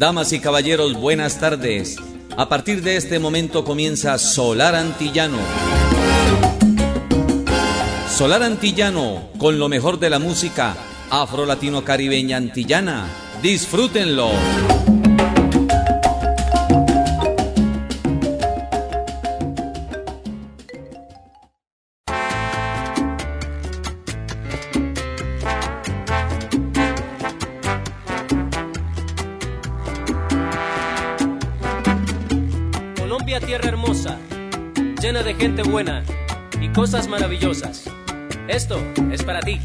Damas y caballeros, buenas tardes. A partir de este momento comienza Solar Antillano. Solar Antillano, con lo mejor de la música afro-latino-caribeña antillana. Disfrútenlo. Colombia, tierra hermosa, llena de gente buena y cosas maravillosas. Esto es para ti.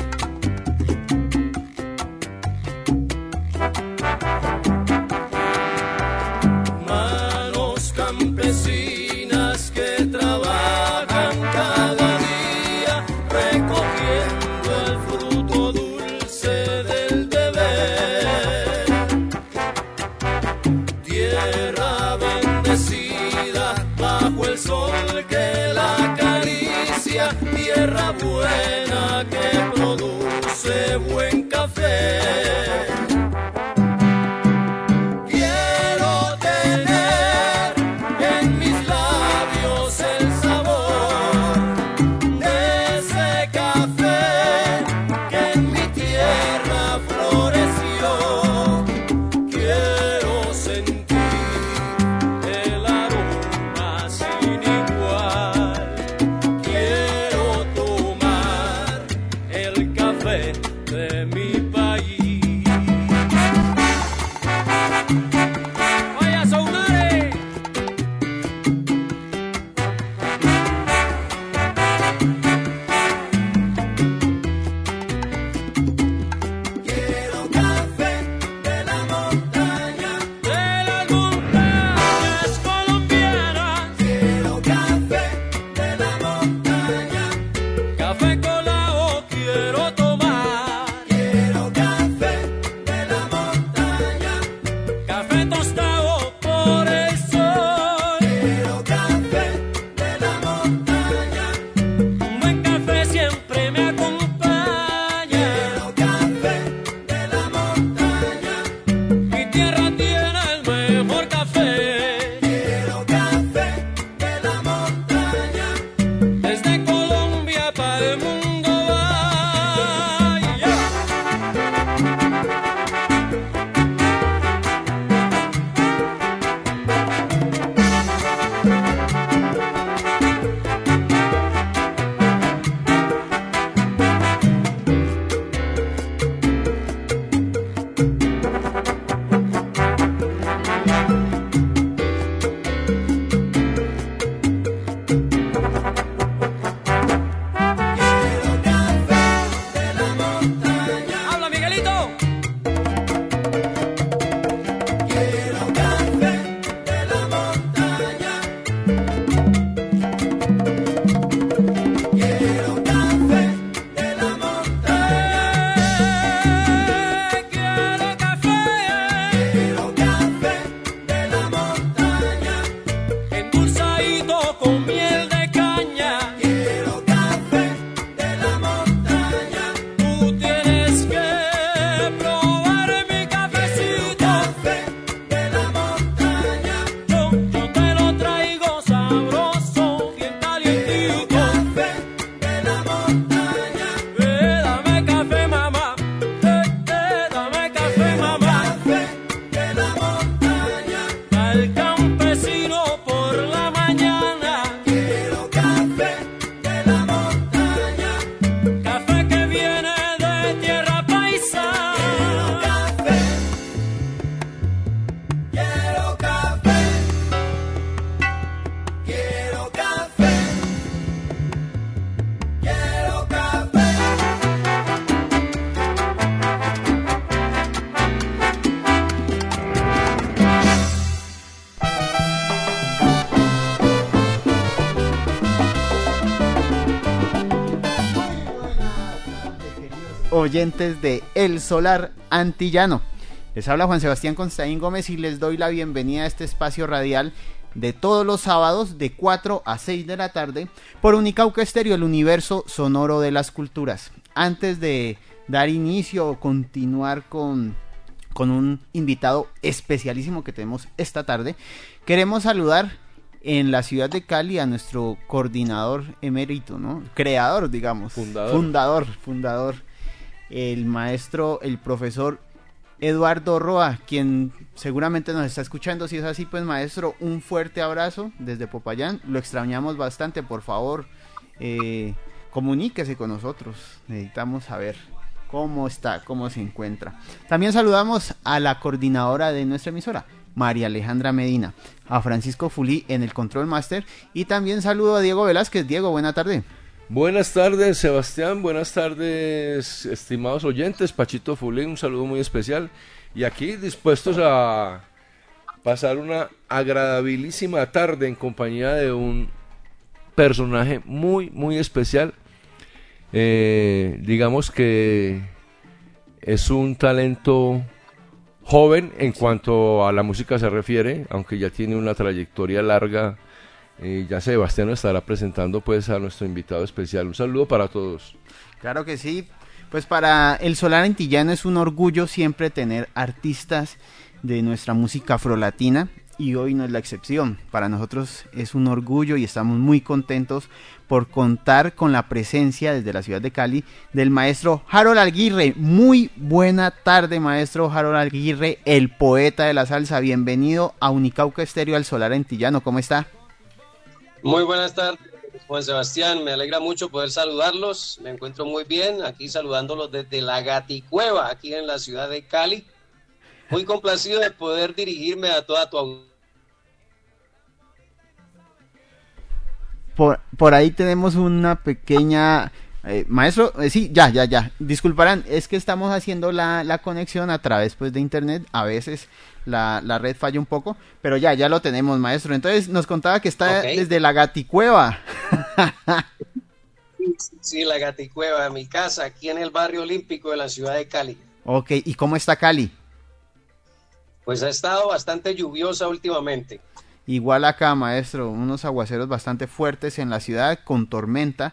Manos campesinas que trabajan cada día recogiendo el fruto dulce del deber. Tierra bendecida bajo el sol que la acaricia, tierra buena que produce buen café. Quiero tener en mis labios el sabor de ese café que en mi tierra floreció. Quiero sentir el aroma sin igual. Quiero tomar el café de mi país. ¡Vaya Sounare! Quiero café de la montaña, de las montañas colombianas. Quiero café de la montaña, café colado quiero tomar. Quiero café de la montaña, café tostado por el sol. Quiero café de la montaña, un buen café siempre me acompaña. Quiero café de la montaña, mi tierra tiene el mejor café. Quiero café de la montaña, desde Colombia para el mundo vaya. Quiero café de la montaña. ¡Habla, Miguelito! Quiero café de la montaña. Quiero café de la montaña. Quiero café. Quiero café de la montaña, endulzadito con miel de caña. Quiero café de la montaña. Tú tienes que probar mi cafecito. Café de la montaña. Yo te lo traigo sabroso, bien calientito. Café de la montaña. Dame café, mamá. Dame café, mamá. Café de la montaña. Al campesino por la mañana. Quiero café de la montaña, café que viene de tierra paisa. Quiero café, quiero café, quiero café, quiero café. Oyentes de El Solar Antillano, les habla Juan Sebastián Constaín Gómez y les doy la bienvenida a este espacio radial de todos los sábados de 4 a 6 de la tarde por Unicauca Estéreo, el universo sonoro de las culturas. Antes de dar inicio o continuar con con un invitado especialísimo que tenemos esta tarde. Queremos saludar en la ciudad de Cali a nuestro coordinador emérito, ¿no? Creador, digamos. Fundador. El maestro, el profesor Eduardo Roa, quien seguramente nos está escuchando. Si es así, pues maestro, un fuerte abrazo desde Popayán. Lo extrañamos bastante, por favor, comuníquese con nosotros. Necesitamos saber cómo está, cómo se encuentra. También saludamos a la coordinadora de nuestra emisora, María Alejandra Medina, a Francisco Fulí en el Control Master, y también saludo a Diego Velázquez. Diego, buena tarde. Buenas tardes, Sebastián, buenas tardes, estimados oyentes. Pachito Fulí, un saludo muy especial, y aquí dispuestos a pasar una agradabilísima tarde en compañía de un personaje muy, muy especial. Digamos que es un talento joven en cuanto a la música se refiere, aunque ya tiene una trayectoria larga. Ya Sebastián estará presentando pues a nuestro invitado especial. Un saludo para todos. Claro que sí, pues para el Solar Antillano es un orgullo siempre tener artistas de nuestra música afrolatina, y hoy no es la excepción. Para nosotros es un orgullo y estamos muy contentos por contar con la presencia desde la ciudad de Cali del maestro Harold Aguirre. Muy buena tarde, maestro Harold Aguirre, el poeta de la salsa. Bienvenido a Unicauca Estéreo, al Solar Antillano. ¿Cómo está? Muy buenas tardes, Juan Sebastián. Me alegra mucho poder saludarlos. Me encuentro muy bien aquí saludándolos desde la Gaticueva, aquí en la ciudad de Cali. Muy complacido de poder dirigirme a toda tu audiencia. Por ahí tenemos una pequeña... maestro, sí, ya. Disculparán, es que estamos haciendo la conexión a través pues de internet. A veces la red falla un poco, pero ya lo tenemos, maestro. Entonces nos contaba que está desde la Gaticueva. Sí, la Gaticueva, mi casa, aquí en el barrio olímpico de la ciudad de Cali. Ok, ¿y cómo está Cali? Pues ha estado bastante lluviosa últimamente. Igual acá, maestro, unos aguaceros bastante fuertes en la ciudad, con tormenta,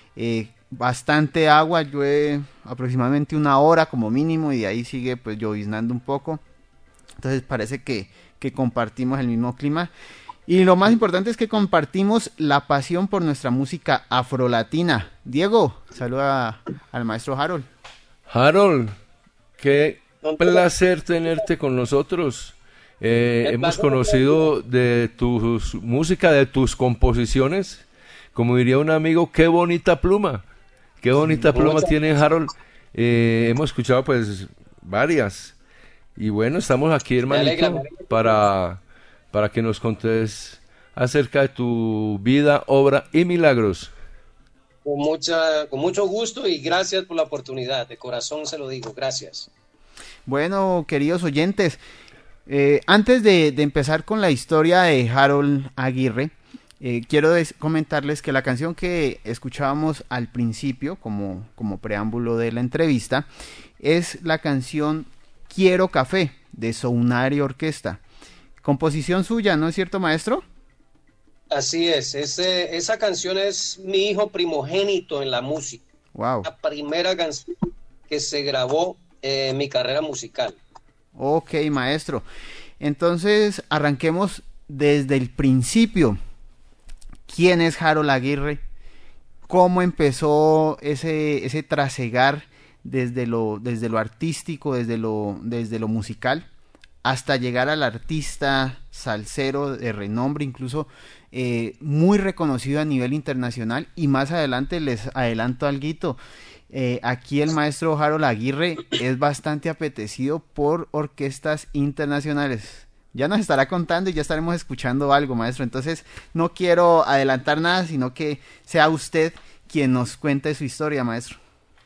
bastante agua, llueve aproximadamente 1 hora como mínimo, y de ahí sigue pues lloviznando un poco. Entonces parece que compartimos el mismo clima, y lo más importante es que compartimos la pasión por nuestra música afrolatina. Diego, saluda al maestro Harold. Harold, qué placer tenerte con nosotros. Hemos conocido de tu música, de tus composiciones. Como diría un amigo, qué bonita pluma. Qué bonita pluma tiene Harold. Hemos escuchado pues varias. Y bueno, estamos aquí, hermanito, para que nos contes acerca de tu vida, obra y milagros. Con mucho gusto, y gracias por la oportunidad. De corazón se lo digo, gracias. Bueno, queridos oyentes, antes de empezar con la historia de Harold Aguirre, quiero comentarles que la canción que escuchábamos al principio, como preámbulo de la entrevista, es la canción Quiero Café, de Sounari Orquesta. Composición suya, ¿no es cierto, maestro? Así es, esa canción es mi hijo primogénito en la música. Wow. La primera canción que se grabó en mi carrera musical. Ok, maestro. Entonces, arranquemos desde el principio. ¿Quién es Harold Aguirre? ¿Cómo empezó ese trasegar desde lo artístico, desde lo musical, hasta llegar al artista salsero de renombre, incluso muy reconocido a nivel internacional? Y más adelante les adelanto alguito. Aquí el maestro Harold Aguirre es bastante apetecido por orquestas internacionales. Ya nos estará contando y ya estaremos escuchando algo, maestro. Entonces no quiero adelantar nada, sino que sea usted quien nos cuente su historia, maestro.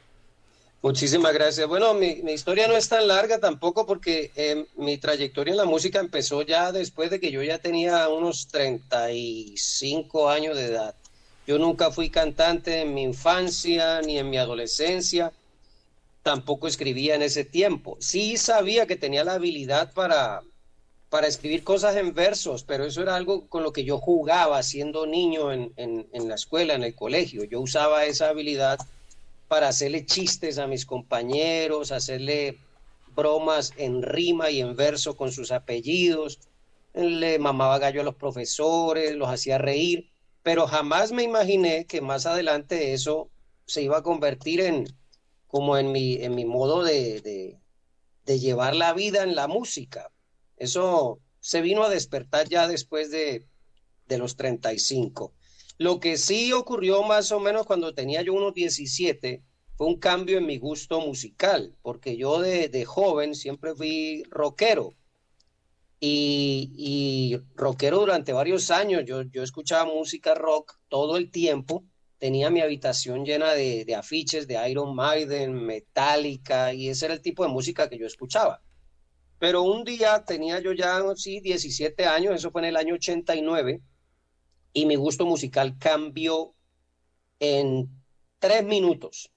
Muchísimas gracias. Bueno, mi historia no es tan larga tampoco, porque mi trayectoria en la música empezó ya después de que yo ya tenía unos 35 años de edad. Yo nunca fui cantante en mi infancia ni en mi adolescencia, tampoco escribía en ese tiempo. Sí sabía que tenía la habilidad para escribir cosas en versos, pero eso era algo con lo que yo jugaba siendo niño en la escuela, en el colegio. Yo usaba esa habilidad para hacerle chistes a mis compañeros, hacerle bromas en rima y en verso con sus apellidos, le mamaba gallo a los profesores, los hacía reír, pero jamás me imaginé que más adelante eso se iba a convertir en como en mi modo de llevar la vida en la música. Eso se vino a despertar ya después de los 35. Lo que sí ocurrió más o menos cuando tenía yo unos 17 fue un cambio en mi gusto musical, porque yo de joven siempre fui rockero y rockero durante varios años. Yo escuchaba música rock todo el tiempo, tenía mi habitación llena de afiches de Iron Maiden, Metallica, y ese era el tipo de música que yo escuchaba. Pero un día tenía yo ya, sí, 17 años, eso fue en el año 89, y mi gusto musical cambió en 3 minutos,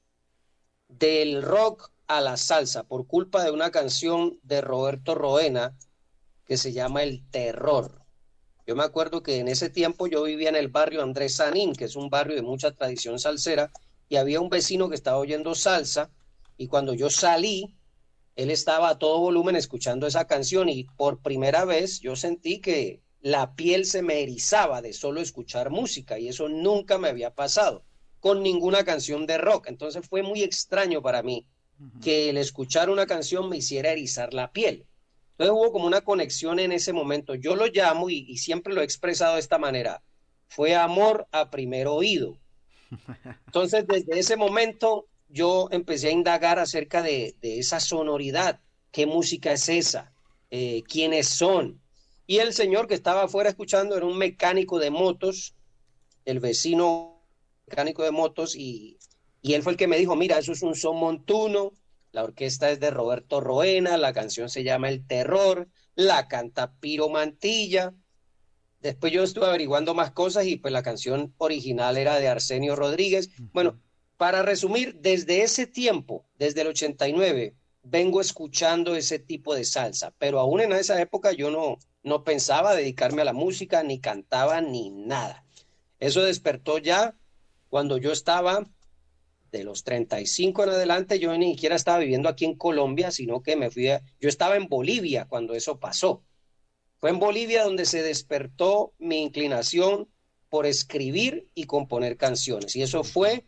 del rock a la salsa, por culpa de una canción de Roberto Roena que se llama El Terror. Yo me acuerdo que en ese tiempo yo vivía en el barrio Andrés Sanín, que es un barrio de mucha tradición salsera, y había un vecino que estaba oyendo salsa, y cuando yo salí, él estaba a todo volumen escuchando esa canción, y por primera vez yo sentí que la piel se me erizaba de solo escuchar música, y eso nunca me había pasado con ninguna canción de rock. Entonces fue muy extraño para mí que el escuchar una canción me hiciera erizar la piel. Entonces hubo como una conexión en ese momento. Yo lo llamo, y siempre lo he expresado de esta manera, fue amor a primer oído. Entonces desde ese momento yo empecé a indagar acerca de esa sonoridad. ¿Qué música es esa? ¿Quiénes son? Y el señor que estaba afuera escuchando era un mecánico de motos, el vecino mecánico de motos, y él fue el que me dijo, mira, eso es un son montuno, la orquesta es de Roberto Roena, la canción se llama El Terror, la canta Piro Mantilla. Después yo estuve averiguando más cosas y pues la canción original era de Arsenio Rodríguez. Bueno, para resumir, desde ese tiempo, desde el 89, vengo escuchando ese tipo de salsa, pero aún en esa época yo no pensaba dedicarme a la música, ni cantaba, ni nada. Eso despertó ya cuando yo estaba de los 35 en adelante. Yo ni siquiera estaba viviendo aquí en Colombia, sino que yo estaba en Bolivia cuando eso pasó. Fue en Bolivia donde se despertó mi inclinación por escribir y componer canciones. Y eso fue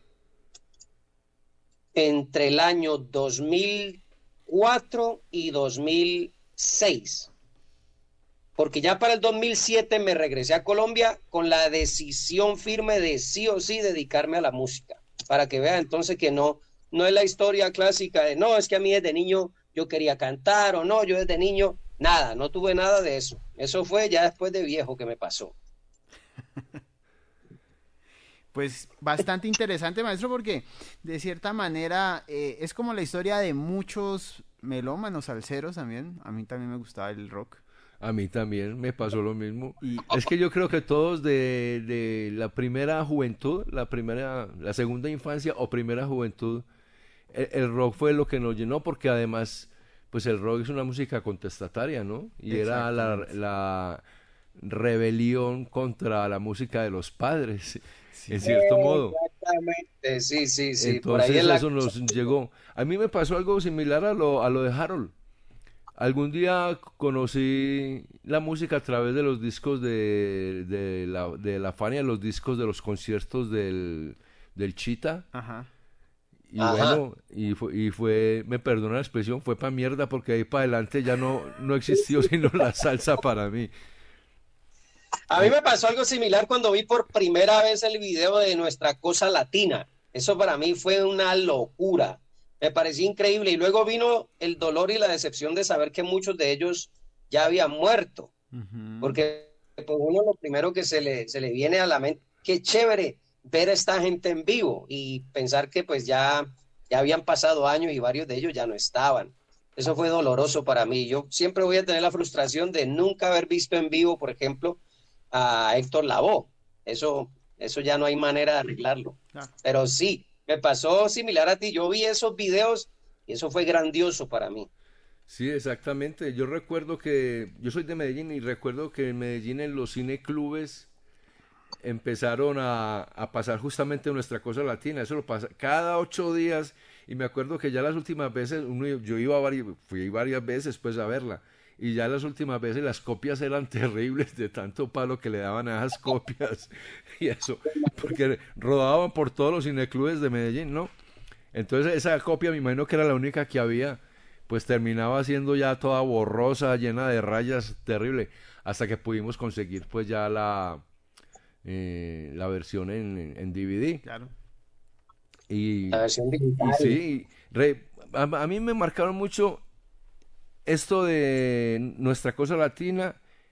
entre el año 2004 y 2006. Porque ya para el 2007 me regresé a Colombia con la decisión firme de sí o sí dedicarme a la música. Para que vean entonces que no es la historia clásica de no, es que a mí desde niño yo quería cantar, o no, yo desde niño, nada, no tuve nada de eso. Eso fue ya después de viejo que me pasó. Pues bastante interesante, maestro, porque de cierta manera es como la historia de muchos melómanos, salseros también. A mí también me gustaba el rock. A mí también me pasó lo mismo. Y es que yo creo que todos de la primera juventud, la segunda infancia o primera juventud, el rock fue lo que nos llenó, porque además, pues el rock es una música contestataria, ¿no? Y era la rebelión contra la música de los padres, en cierto modo. Exactamente, sí. Entonces por ahí eso nos llegó. A mí me pasó algo similar a lo de Harold. Algún día conocí la música a través de los discos de la Fania, los discos de los conciertos del Chita. Ajá. Y bueno, y fue, me perdona la expresión, fue pa' mierda, porque ahí para adelante ya no existió sino la salsa para mí. A mí me pasó algo similar cuando vi por primera vez el video de Nuestra Cosa Latina. Eso para mí fue una locura. Me pareció increíble, y luego vino el dolor y la decepción de saber que muchos de ellos ya habían muerto. Porque pues, uno lo primero que se le viene a la mente, qué chévere ver a esta gente en vivo, y pensar que pues ya habían pasado años y varios de ellos ya no estaban. Eso fue doloroso para mí. Yo siempre voy a tener la frustración de nunca haber visto en vivo, por ejemplo, a Héctor Lavoe. Eso ya no hay manera de arreglarlo. Pero sí, me pasó similar a ti. Yo vi esos videos y eso fue grandioso para mí. Sí, exactamente. Yo recuerdo que yo soy de Medellín, y recuerdo que en Medellín en los cineclubes empezaron a pasar justamente Nuestra Cosa Latina. Eso lo pasa cada 8 días, Y me acuerdo que ya las últimas veces, fui varias veces pues a verla, y ya las últimas veces las copias eran terribles de tanto palo que le daban a esas copias, y eso, porque rodaban por todos los cineclubes de Medellín, ¿no? Entonces esa copia, me imagino que era la única que había, pues terminaba siendo ya toda borrosa, llena de rayas, terrible, hasta que pudimos conseguir pues ya la versión en DVD. Claro. Y, La versión y digital. sí, a mí me marcaron mucho esto de Nuestra Cosa Latina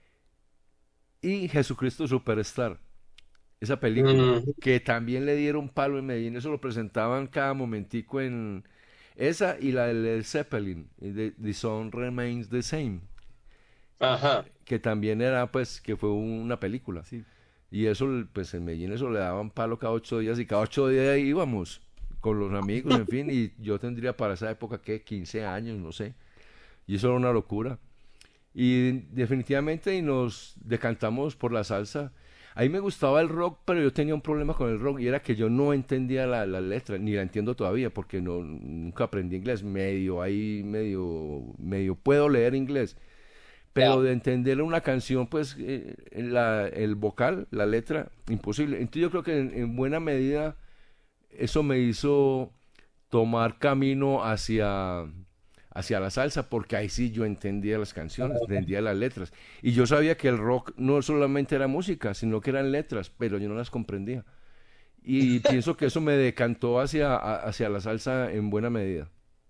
y Jesucristo Superstar. Esa película, que también le dieron palo en Medellín, eso lo presentaban cada momentico en esa y la de Led Zeppelin, The Sun Remains the Same, Ajá. que también era pues, que fue una película. Sí. Y eso, pues en Medellín eso le daban palo cada 8 días y cada 8 días íbamos con los amigos, en fin, y yo tendría para esa época, ¿qué? 15 años, no sé. Y eso era una locura. Y definitivamente y nos decantamos por la salsa. A mí me gustaba el rock, pero yo tenía un problema con el rock y era que yo no entendía la letra, ni la entiendo todavía porque nunca aprendí inglés, medio puedo leer inglés, pero de entender una canción, pues el vocal, la letra, imposible. Entonces yo creo que en buena medida eso me hizo tomar camino hacia la salsa, porque ahí sí yo entendía las canciones, entendía las letras. Y yo sabía que el rock no solamente era música, sino que eran letras, pero yo no las comprendía. Y pienso que eso me decantó hacia la salsa en buena medida.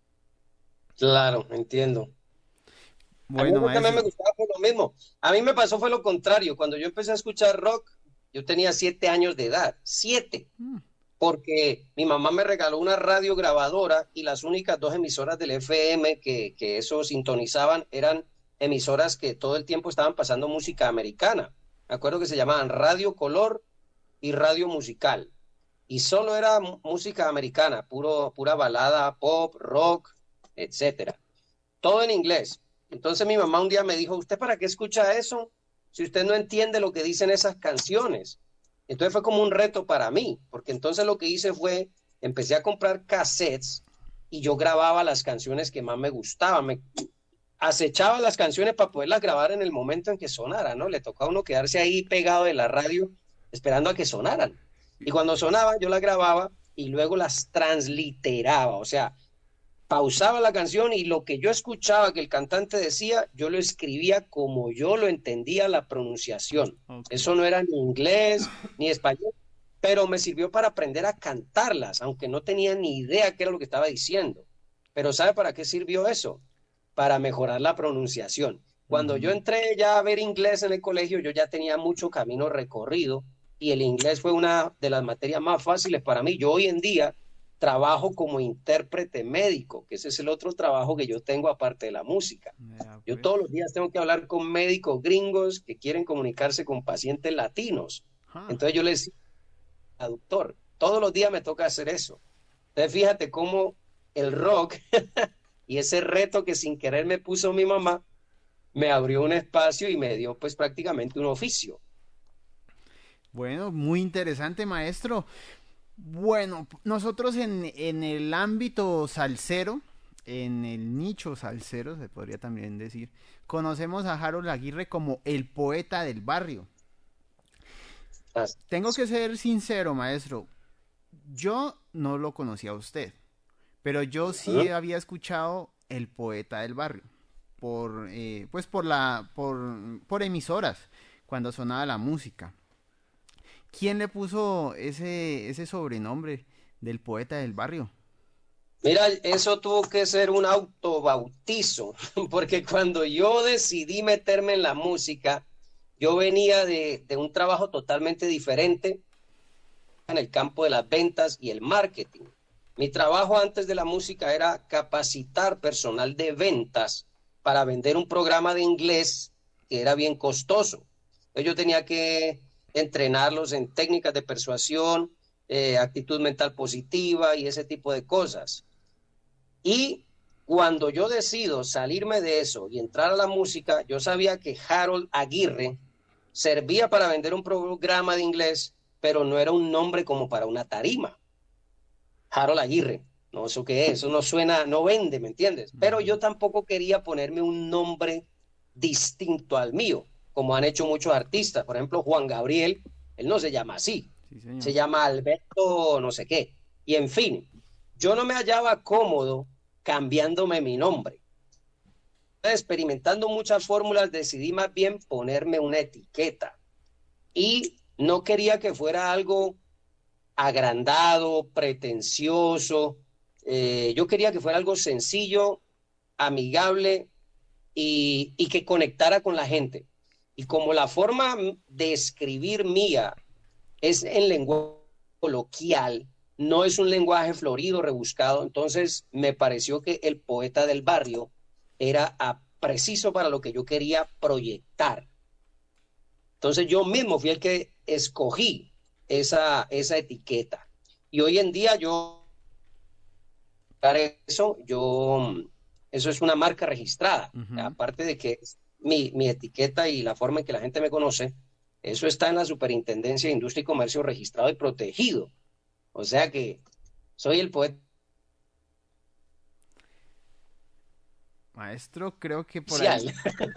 Claro, entiendo. Bueno, a mí también me maestro. gustaba por lo mismo. A mí me pasó fue lo contrario. Cuando yo empecé a escuchar rock, yo tenía 7 años de edad. 7. Porque mi mamá me regaló una radio grabadora y las únicas 2 emisoras del FM que eso sintonizaban eran emisoras que todo el tiempo estaban pasando música americana. Me acuerdo que se llamaban Radio Color y Radio Musical. Y solo era música americana, pura balada, pop, rock, etcétera. Todo en inglés. Entonces mi mamá un día me dijo, ¿usted para qué escucha eso si usted no entiende lo que dicen esas canciones? Entonces fue como un reto para mí, porque entonces lo que hice fue, empecé a comprar cassettes y yo grababa las canciones que más me gustaban. Me acechaba las canciones para poderlas grabar en el momento en que sonara, ¿no? Le tocaba a uno quedarse ahí pegado de la radio esperando a que sonaran. Y cuando sonaban yo las grababa y luego las transliteraba, o sea, pausaba la canción y lo que yo escuchaba que el cantante decía, yo lo escribía como yo lo entendía la pronunciación. Okay. Eso no era ni inglés ni español, pero me sirvió para aprender a cantarlas, aunque no tenía ni idea qué era lo que estaba diciendo. Pero ¿sabe para qué sirvió eso? Para mejorar la pronunciación. Cuando yo entré ya a ver inglés en el colegio, yo ya tenía mucho camino recorrido y el inglés fue una de las materias más fáciles para mí. Yo hoy en día trabajo como intérprete médico, que ese es el otro trabajo que yo tengo aparte de la música. Yo todos los días tengo que hablar con médicos gringos que quieren comunicarse con pacientes latinos. Entonces yo les digo, traductor, todos los días me toca hacer eso. Entonces fíjate cómo el rock y ese reto que sin querer me puso mi mamá, me abrió un espacio y me dio pues prácticamente un oficio. Bueno, muy interesante, maestro. Bueno, nosotros en el ámbito salsero, en el nicho salsero, se podría también decir, conocemos a Harold Aguirre como el poeta del barrio. Tengo que ser sincero, maestro, yo no lo conocía a usted, pero yo sí había escuchado el poeta del barrio, por emisoras, cuando sonaba la música. ¿Quién le puso ese sobrenombre del poeta del barrio? Mira, eso tuvo que ser un autobautizo, porque cuando yo decidí meterme en la música, yo venía de un trabajo totalmente diferente en el campo de las ventas y el marketing. Mi trabajo antes de la música era capacitar personal de ventas para vender un programa de inglés que era bien costoso. Entonces yo tenía que entrenarlos en técnicas de persuasión, actitud mental positiva y ese tipo de cosas. Y cuando yo decido salirme de eso y entrar a la música, yo sabía que Harold Aguirre servía para vender un programa de inglés, pero no era un nombre como para una tarima. Harold Aguirre, No, ¿eso qué es? Eso no suena, no vende, ¿me entiendes? Pero yo tampoco quería ponerme un nombre distinto al mío, como han hecho muchos artistas. Por ejemplo, Juan Gabriel, él no se llama así, Sí, señor. se llama Alberto no sé qué. Y en fin, yo no me hallaba cómodo cambiándome mi nombre. Experimentando muchas fórmulas, decidí más bien ponerme una etiqueta. Y no quería que fuera algo agrandado, pretencioso. Yo quería que fuera algo sencillo, amigable y que conectara con la gente. Y como la forma de escribir mía es en lenguaje coloquial, no es un lenguaje florido, rebuscado, entonces me pareció que el poeta del barrio era preciso para lo que yo quería proyectar. Entonces yo mismo fui el que escogí esa etiqueta. Y hoy en día eso es una marca registrada. Aparte de que mi etiqueta y la forma en que la gente me conoce, eso está en la Superintendencia de Industria y Comercio registrado y protegido. O sea que soy el poeta. Maestro, creo que por ahí...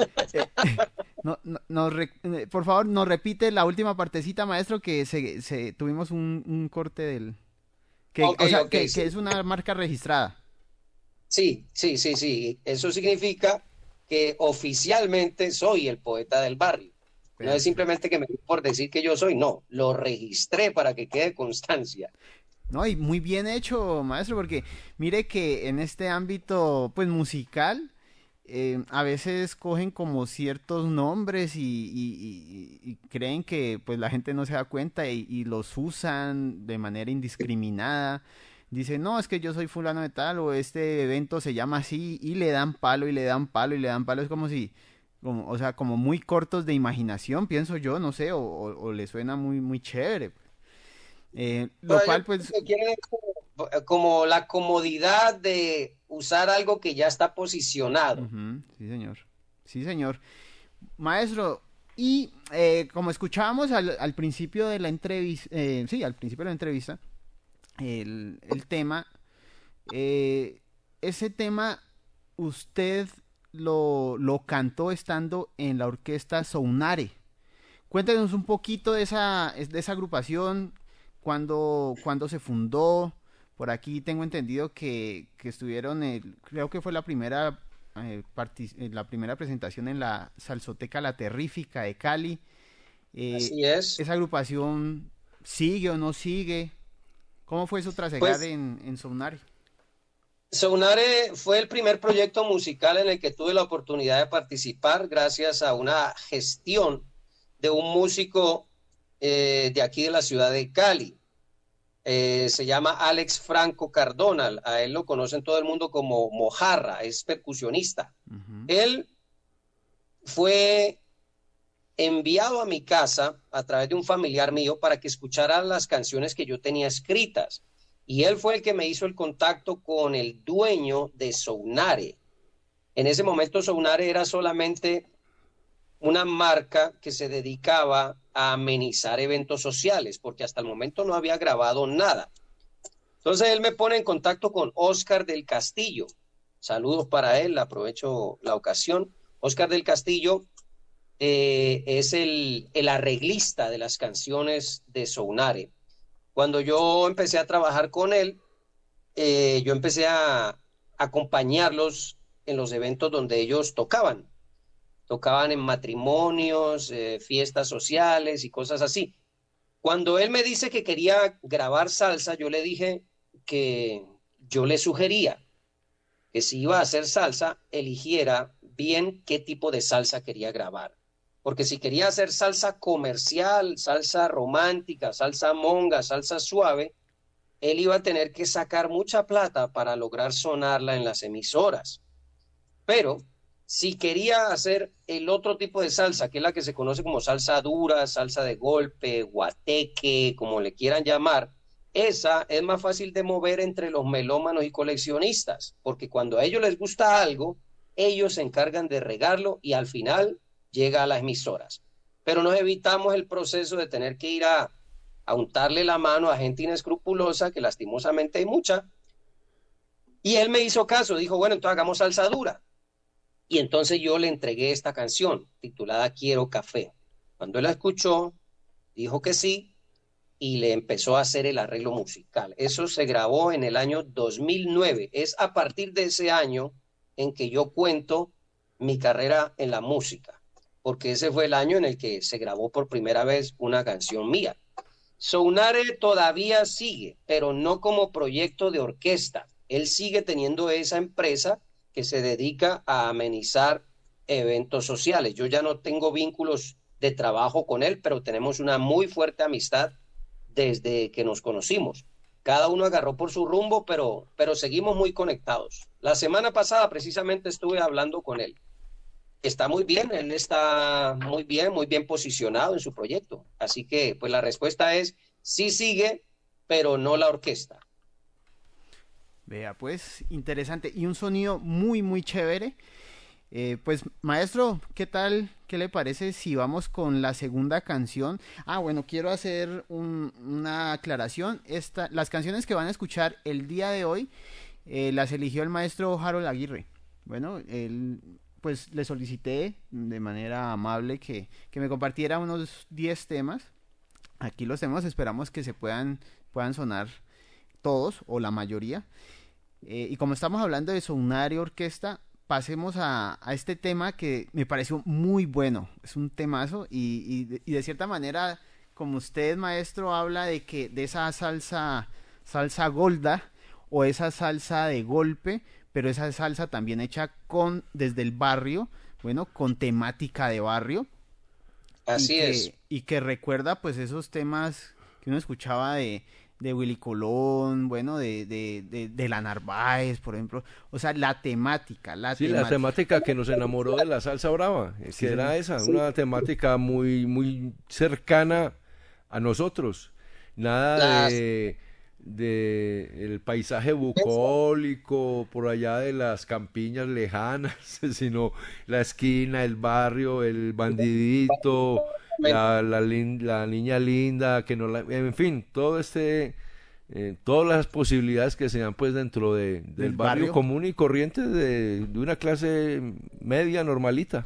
por favor, nos repite la última partecita, maestro, que tuvimos un corte del... Que es una marca registrada. Sí. Eso significa que oficialmente soy el poeta del barrio. No es simplemente que me por decir que yo soy, no, lo registré para que quede constancia. No, y muy bien hecho, maestro, porque mire que en este ámbito, pues, musical, a veces cogen como ciertos nombres y creen que, pues, la gente no se da cuenta y los usan de manera indiscriminada. Dicen, no, es que yo soy fulano de tal, o este evento se llama así, y le dan palo, y le dan palo, y le dan palo. Es como si, o sea, como muy cortos de imaginación, pienso yo, no sé, o le suena muy, muy chévere. Lo cual, pues... Quieren como la comodidad de usar algo que ya está posicionado. Sí, señor. Sí, señor. Maestro, y como escuchábamos al principio de la entrevista, al principio de la entrevista, el tema, ese tema usted lo cantó estando en la orquesta Sounare. Cuéntenos un poquito de esa agrupación, cuándo se fundó. Por aquí tengo entendido que estuvieron, creo que fue la primera presentación en la Salsoteca La Terrífica de Cali. Así es. ¿Esa agrupación sigue o no sigue? ¿Cómo fue su trasegar en Sounare? Sounare fue el primer proyecto musical en el que tuve la oportunidad de participar gracias a una gestión de un músico de aquí de la ciudad de Cali. Se llama Alex Franco Cardona, a él lo conocen todo el mundo como Mojarra, es percusionista. Él fue enviado a mi casa a través de un familiar mío para que escuchara las canciones que yo tenía escritas. Y él fue el que me hizo el contacto con el dueño de Sounare. En ese momento Sounare era solamente una marca que se dedicaba a amenizar eventos sociales, porque hasta el momento no había grabado nada. Entonces él me pone en contacto con Oscar del Castillo. Saludos para él, aprovecho la ocasión. Oscar del Castillo es el arreglista de las canciones de Sounare. Cuando yo empecé a trabajar con él, yo empecé a acompañarlos en los eventos donde ellos tocaban en matrimonios, fiestas sociales y cosas así. Cuando él me dice que quería grabar salsa, yo le dije que yo le sugería que si iba a hacer salsa, eligiera bien qué tipo de salsa quería grabar. Porque si quería hacer salsa comercial, salsa romántica, salsa monga, salsa suave, él iba a tener que sacar mucha plata para lograr sonarla en las emisoras. Pero si quería hacer el otro tipo de salsa, que es la que se conoce como salsa dura, salsa de golpe, guateque, como le quieran llamar, esa es más fácil de mover entre los melómanos y coleccionistas, porque cuando a ellos les gusta algo, ellos se encargan de regarlo y al final llega a las emisoras. Pero nos evitamos el proceso de tener que ir a untarle la mano a gente inescrupulosa, que lastimosamente hay mucha, Y él me hizo caso, dijo, bueno, entonces hagamos salsa dura. Y entonces yo le entregué esta canción titulada Quiero Café. Cuando él la escuchó, dijo que sí y le empezó a hacer el arreglo musical. Eso se grabó en el año 2009. Es a partir de ese año en que yo cuento mi carrera en la música, porque ese fue el año en el que se grabó por primera vez una canción mía. Sounare todavía sigue, pero no como proyecto de orquesta. Él sigue teniendo esa empresa que se dedica a amenizar eventos sociales. Yo ya no tengo vínculos de trabajo con él, pero tenemos una muy fuerte amistad desde que nos conocimos. Cada uno agarró por su rumbo, pero seguimos muy conectados. La semana pasada precisamente estuve hablando con él. Está muy bien, él está muy bien posicionado en su proyecto. Así que pues la respuesta es sí sigue, pero no la orquesta. Vea, pues, interesante. Y un sonido muy, muy chévere. Pues, maestro, ¿qué tal? ¿Qué le parece si vamos con la segunda canción? Bueno, quiero hacer una aclaración. Las canciones que van a escuchar el día de hoy las eligió el maestro Harold Aguirre. Bueno, él, pues, le solicité de manera amable que me compartiera unos 10 temas. Aquí los tenemos, esperamos que se puedan sonar todos o la mayoría. Y como estamos hablando de Sounare Orquesta, pasemos a este tema que me pareció muy bueno. Es un temazo y de cierta manera, como usted, maestro, habla de esa salsa golda o esa salsa de golpe, pero esa salsa también hecha desde el barrio, bueno, con temática de barrio. Así es. Y que recuerda pues esos temas que uno escuchaba de Willy Colón, bueno, de la Narváez, por ejemplo. O sea, la temática. La temática que nos enamoró de la salsa brava, sí, que era esa, una temática muy, muy cercana a nosotros. Nada de el paisaje bucólico por allá de las campiñas lejanas, sino la esquina, el barrio, el bandidito, la niña linda, en fin, todas las posibilidades que se dan pues dentro del barrio común y corriente de una clase media normalita.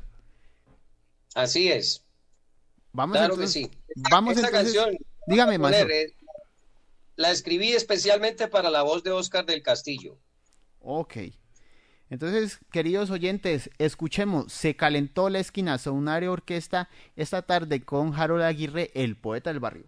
Así es. Vamos claro entonces, que sí. Vamos esta entonces, canción, dígame, maestro. La escribí especialmente para la voz de Oscar del Castillo. Ok. Entonces, queridos oyentes, escuchemos Se calentó la esquina, Sounare Orquesta, esta tarde con Harold Aguirre, el poeta del barrio.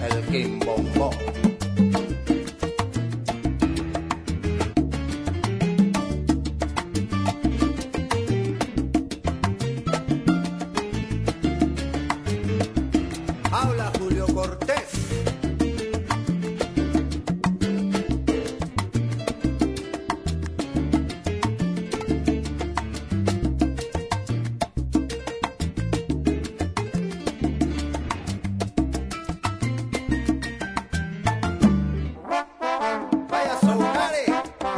el quimbombo. Habla Julio Cortés. Vaya Sounare.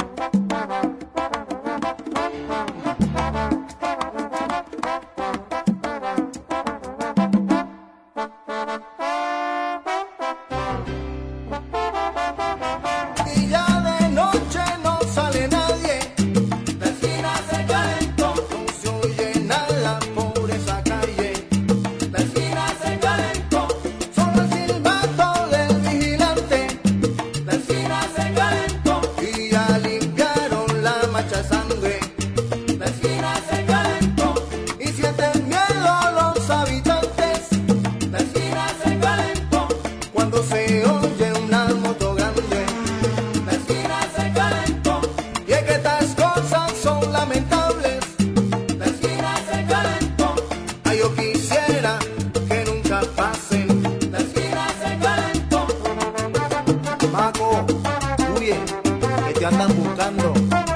Y ya de noche no sale nadie, la esquina se calentó, no se oye nada por esa calle. La esquina se calentó, solo el silbato del vigilante. La esquina se calentó y ya limpiaron la mancha de sangre. La esquina se calentó y sienten miedo los habitantes. La esquina se calentó cuando se oye una moto grande. La esquina se calentó y es que estas cosas son lamentables. La esquina se calentó, ay yo quisiera que nunca pasen. La esquina se calentó. Paco, huye, que te andan buscando.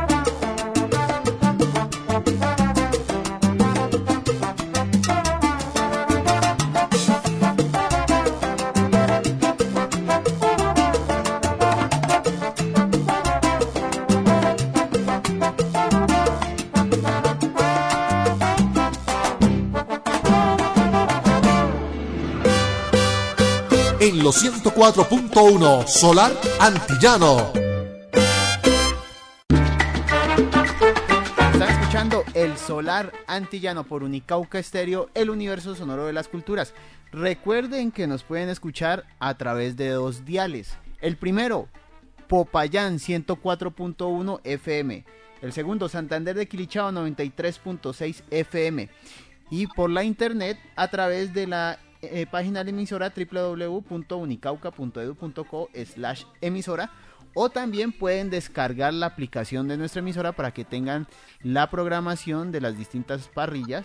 En los 104.1 Solar Antillano. Están escuchando El Solar Antillano por Unicauca Estéreo, el universo sonoro de las culturas. Recuerden que nos pueden escuchar a través de 2 diales. El primero, Popayán 104.1 FM. El segundo, Santander de Quilichao 93.6 FM. Y por la internet a través de la página de la emisora www.unicauca.edu.co/emisora, o también pueden descargar la aplicación de nuestra emisora para que tengan la programación de las distintas parrillas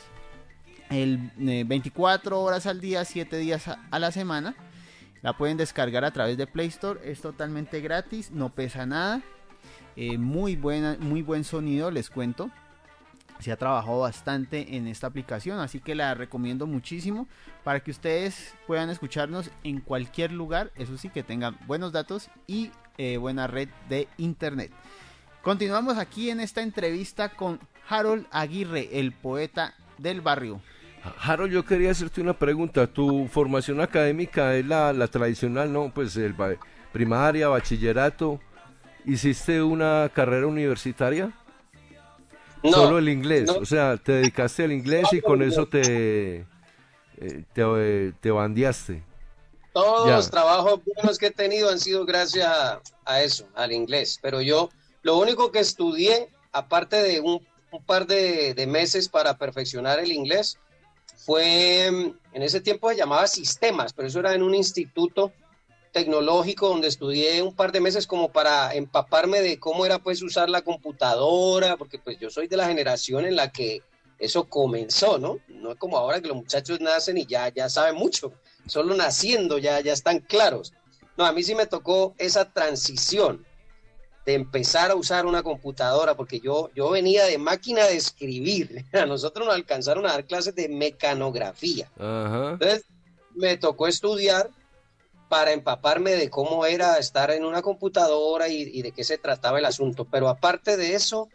24 horas al día, 7 días a la semana. La pueden descargar a través de Play Store, es totalmente gratis, no pesa nada, muy buen sonido, les cuento. Se ha trabajado bastante en esta aplicación, así que la recomiendo muchísimo para que ustedes puedan escucharnos en cualquier lugar, eso sí, que tengan buenos datos y buena red de internet. Continuamos aquí en esta entrevista con Harold Aguirre, el poeta del barrio. Harold, yo quería hacerte una pregunta. Tu formación académica es la tradicional, ¿no? Pues primaria, bachillerato. ¿Hiciste una carrera universitaria? No, solo el inglés, no. O sea, te dedicaste al inglés y con eso te bandeaste. Todos Ya. los trabajos buenos que he tenido han sido gracias a eso, al inglés. Pero yo, lo único que estudié, aparte de un par de meses para perfeccionar el inglés, fue, en ese tiempo se llamaba sistemas, pero eso era en un instituto tecnológico donde estudié un par de meses como para empaparme de cómo era pues usar la computadora, porque pues yo soy de la generación en la que eso comenzó, ¿no? No es como ahora que los muchachos nacen y ya saben mucho, solo naciendo ya están claros. No, a mí sí me tocó esa transición de empezar a usar una computadora, porque yo venía de máquina de escribir, a nosotros nos alcanzaron a dar clases de mecanografía. Ajá. Entonces me tocó estudiar para empaparme de cómo era estar en una computadora y de qué se trataba el asunto. Pero aparte de eso,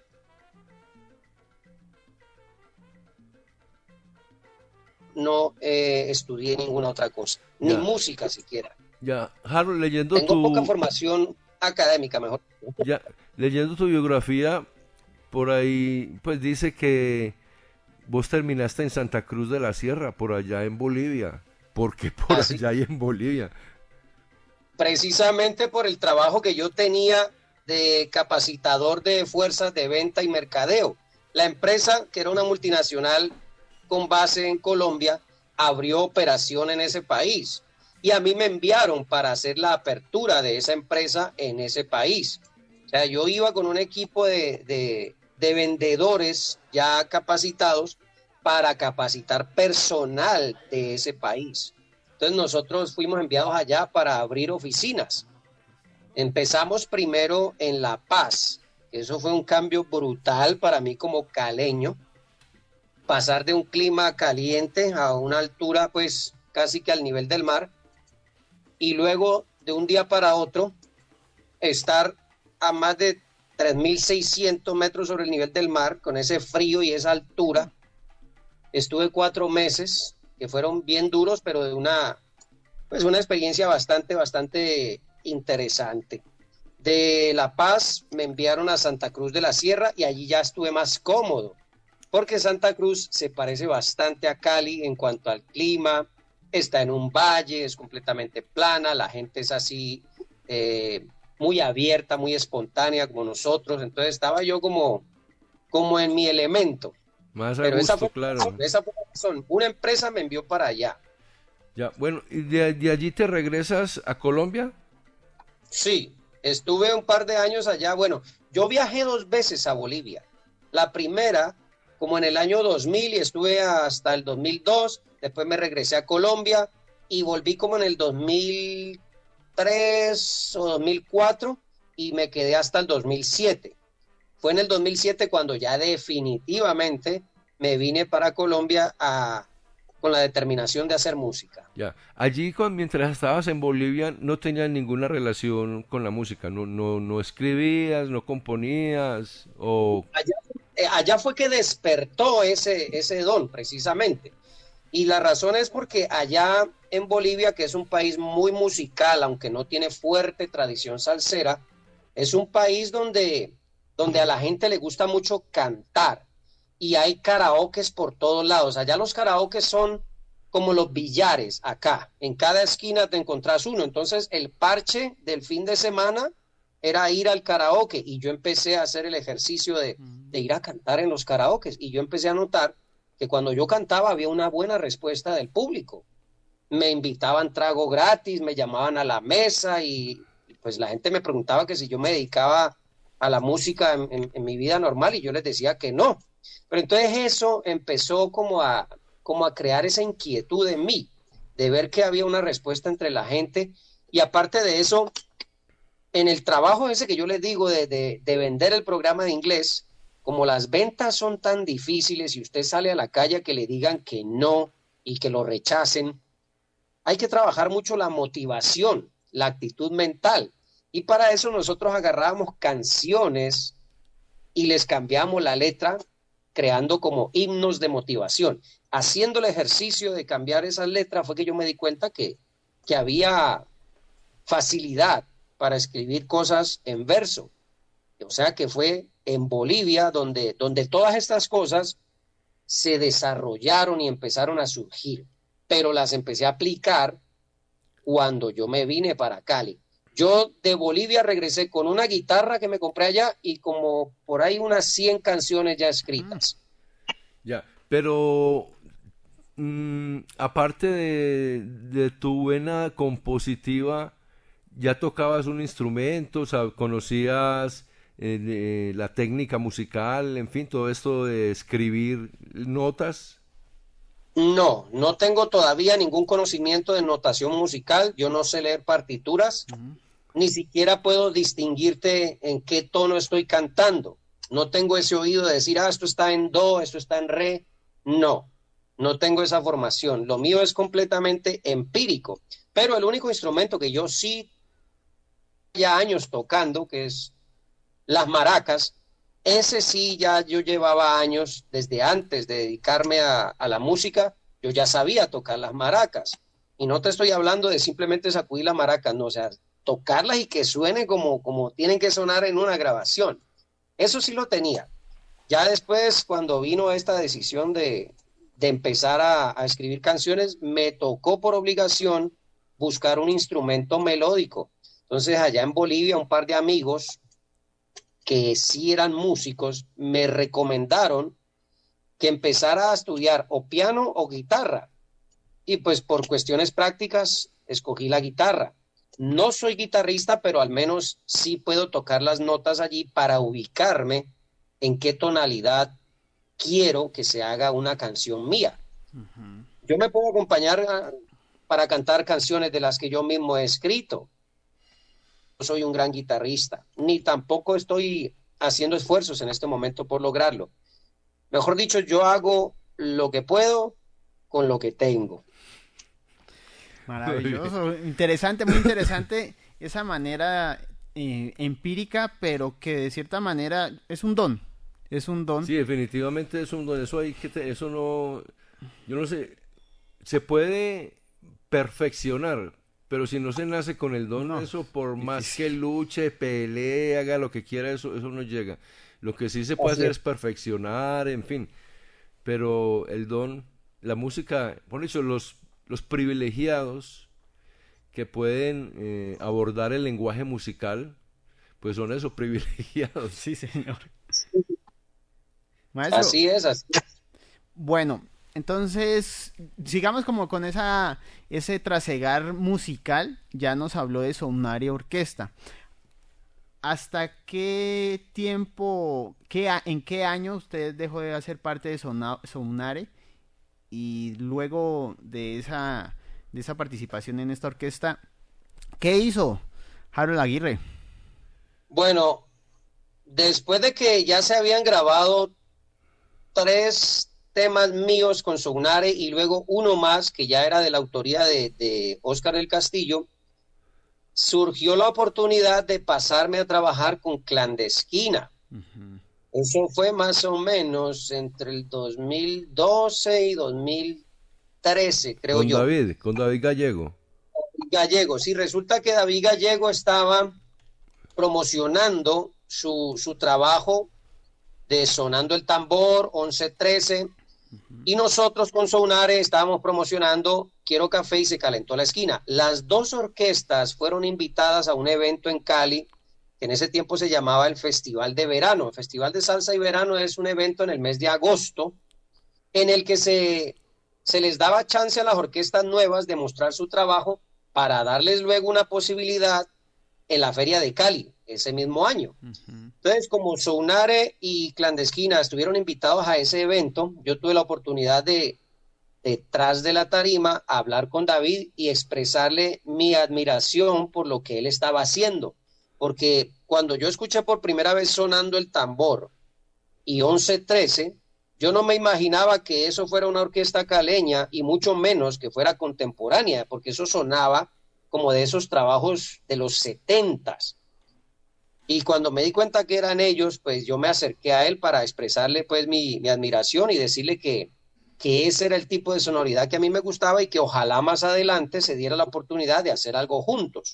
no estudié ninguna otra cosa, ni Ya. música siquiera. Ya, Harold, Tengo poca formación académica, mejor. leyendo tu biografía, por ahí, pues dice que vos terminaste en Santa Cruz de la Sierra, por allá en Bolivia. ¿Por qué por ¿Ah, sí? allá y en Bolivia? Precisamente por el trabajo que yo tenía de capacitador de fuerzas de venta y mercadeo. La empresa, que era una multinacional con base en Colombia, abrió operación en ese país. y a mí me enviaron para hacer la apertura de esa empresa en ese país. O sea, yo iba con un equipo de vendedores ya capacitados para capacitar personal de ese país. Entonces nosotros fuimos enviados allá para abrir oficinas. Empezamos primero en La Paz. Eso fue un cambio brutal para mí como caleño. Pasar de un clima caliente a una altura pues casi que al nivel del mar. Y luego de un día para otro estar a más de 3.600 metros sobre el nivel del mar, con ese frío y esa altura. Estuve 4 meses, que fueron bien duros, pero de una experiencia bastante interesante. De La Paz me enviaron a Santa Cruz de la Sierra y allí ya estuve más cómodo, porque Santa Cruz se parece bastante a Cali en cuanto al clima, está en un valle, es completamente plana, la gente es así, muy abierta, muy espontánea como nosotros, entonces estaba yo como en mi elemento. Más a Pero gusto, claro. esa fue la razón. Una empresa me envió para allá. Ya, bueno, ¿y de allí te regresas a Colombia? Sí, estuve un par de años allá. Bueno, yo viajé 2 veces a Bolivia. La primera, como en el año 2000, y estuve hasta el 2002. Después me regresé a Colombia y volví como en el 2003 o 2004 y me quedé hasta el 2007. Fue en el 2007 cuando ya definitivamente me vine para Colombia con la determinación de hacer música. Ya, allí mientras estabas en Bolivia no tenías ninguna relación con la música, no escribías, no componías o... Allá fue que despertó ese don precisamente. Y la razón es porque allá en Bolivia, que es un país muy musical, aunque no tiene fuerte tradición salsera, es un país donde a la gente le gusta mucho cantar y hay karaokes por todos lados. Allá los karaokes son como los billares acá. En cada esquina te encontrás uno. Entonces el parche del fin de semana era ir al karaoke y yo empecé a hacer el ejercicio de ir a cantar en los karaokes y yo empecé a notar que cuando yo cantaba había una buena respuesta del público. Me invitaban trago gratis, me llamaban a la mesa y pues la gente me preguntaba que si yo me dedicaba a la música en mi vida normal y yo les decía que no. Pero entonces eso empezó como a crear esa inquietud en mí, de ver que había una respuesta entre la gente y aparte de eso, en el trabajo ese que yo les digo de vender el programa de inglés, como las ventas son tan difíciles y usted sale a la calle a que le digan que no y que lo rechacen, hay que trabajar mucho la motivación, la actitud mental. Y para eso nosotros agarrábamos canciones y les cambiamos la letra, creando como himnos de motivación. Haciendo el ejercicio de cambiar esas letras fue que yo me di cuenta que había facilidad para escribir cosas en verso. O sea que fue en Bolivia donde todas estas cosas se desarrollaron y empezaron a surgir. Pero las empecé a aplicar cuando yo me vine para Cali. Yo de Bolivia regresé con una guitarra que me compré allá y como por ahí unas 100 canciones ya escritas. Ya, pero aparte de tu vena compositiva, ¿ya tocabas un instrumento? O sea, ¿conocías la técnica musical? En fin, todo esto de escribir notas. No tengo todavía ningún conocimiento de notación musical. Yo no sé leer partituras. Ni siquiera puedo distinguirte en qué tono estoy cantando. No tengo ese oído de decir, esto está en do, esto está en re. No tengo esa formación. Lo mío es completamente empírico. Pero el único instrumento que yo sí ya años tocando, que es las maracas, ese sí ya yo llevaba años, desde antes de dedicarme a la música, yo ya sabía tocar las maracas. Y no te estoy hablando de simplemente sacudir las maracas, no, o sea, tocarlas y que suene como tienen que sonar en una grabación. Eso sí lo tenía. Ya después, cuando vino esta decisión de empezar a escribir canciones, me tocó por obligación buscar un instrumento melódico. Entonces, allá en Bolivia, un par de amigos que sí eran músicos, me recomendaron que empezara a estudiar o piano o guitarra. Y pues por cuestiones prácticas escogí la guitarra. No soy guitarrista, pero al menos sí puedo tocar las notas allí para ubicarme en qué tonalidad quiero que se haga una canción mía. Yo me puedo acompañar para cantar canciones de las que yo mismo he escrito. No soy un gran guitarrista, ni tampoco estoy haciendo esfuerzos en este momento por lograrlo. Mejor dicho, yo hago lo que puedo con lo que tengo. Maravilloso, interesante, muy interesante esa manera empírica, pero que de cierta manera es un don. Es un don. Sí, definitivamente es un don. Eso hay que eso no, yo no sé, se puede perfeccionar, pero si no se nace con el don, No, eso por difícil. más que luche, pelee, haga lo que quiera, eso no llega. Lo que sí se puede Así hacer es. es perfeccionar, en fin. Pero el don, la música, por eso los privilegiados que pueden abordar el lenguaje musical, pues son esos privilegiados. Sí, señor. Maestro, Así es, así es. bueno, entonces sigamos como con ese trasegar musical. Ya nos habló de Sounare Orquesta. ¿Hasta qué tiempo, en qué año usted dejó de hacer parte de Sounare? Y luego de esa participación en esta orquesta, ¿qué hizo Harold Aguirre? Bueno, después de que ya se habían grabado 3 temas míos con Sounare y luego uno más que ya era de la autoría de Óscar del Castillo, surgió la oportunidad de pasarme a trabajar con Clandestina. Eso fue más o menos entre el 2012 y 2013, creo Con yo. Con David Gallego. Gallego, sí, resulta que David Gallego estaba promocionando su trabajo de Sonando el Tambor, 11-13, y nosotros con Sounare estábamos promocionando Quiero Café y Se Calentó la Esquina. Las 2 orquestas fueron invitadas a un evento en Cali, que en ese tiempo se llamaba el Festival de Verano. El Festival de Salsa y Verano es un evento en el mes de agosto, en el que se les daba chance a las orquestas nuevas de mostrar su trabajo para darles luego una posibilidad en la Feria de Cali, ese mismo año. Entonces, como Sounare y Clandestina estuvieron invitados a ese evento, yo tuve la oportunidad de, detrás de la tarima, hablar con David y expresarle mi admiración por lo que él estaba haciendo. Porque cuando yo escuché por primera vez Sonando el Tambor y 11-13, yo no me imaginaba que eso fuera una orquesta caleña y mucho menos que fuera contemporánea, porque eso sonaba como de esos trabajos de los 70s. Y cuando me di cuenta que eran ellos, pues yo me acerqué a él para expresarle pues mi admiración y decirle que ese era el tipo de sonoridad que a mí me gustaba y que ojalá más adelante se diera la oportunidad de hacer algo juntos.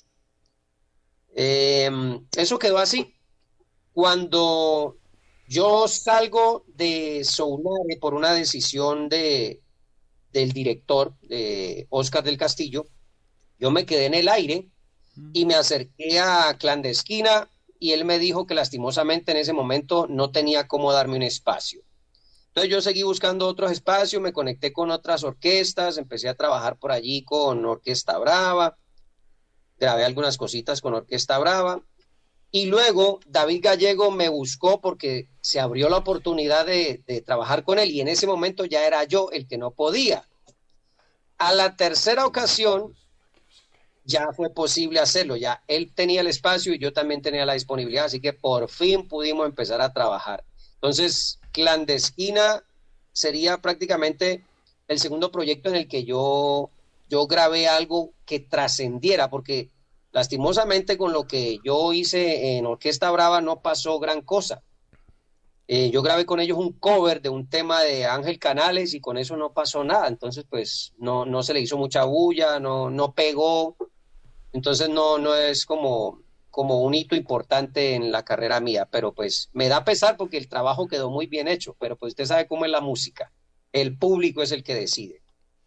Eso quedó así. Cuando yo salgo de Sounare por una decisión del director, de Óscar del Castillo, yo me quedé en el aire y me acerqué a Clandestina y él me dijo que lastimosamente en ese momento no tenía cómo darme un espacio. Entonces yo seguí buscando otros espacios, me conecté con otras orquestas, empecé a trabajar por allí con Orquesta Brava, grabé algunas cositas con Orquesta Brava y luego David Gallego me buscó porque se abrió la oportunidad de trabajar con él y en ese momento ya era yo el que no podía. A la tercera ocasión ya fue posible hacerlo, ya él tenía el espacio y yo también tenía la disponibilidad, así que por fin pudimos empezar a trabajar. Entonces, Clandestina sería prácticamente el segundo proyecto en el que yo grabé algo que trascendiera, porque lastimosamente con lo que yo hice en Orquesta Brava no pasó gran cosa. Yo grabé con ellos un cover de un tema de Ángel Canales y con eso no pasó nada, entonces pues no se le hizo mucha bulla, no pegó. Entonces no es como un hito importante en la carrera mía, pero pues me da pesar porque el trabajo quedó muy bien hecho, pero pues usted sabe cómo es la música, el público es el que decide.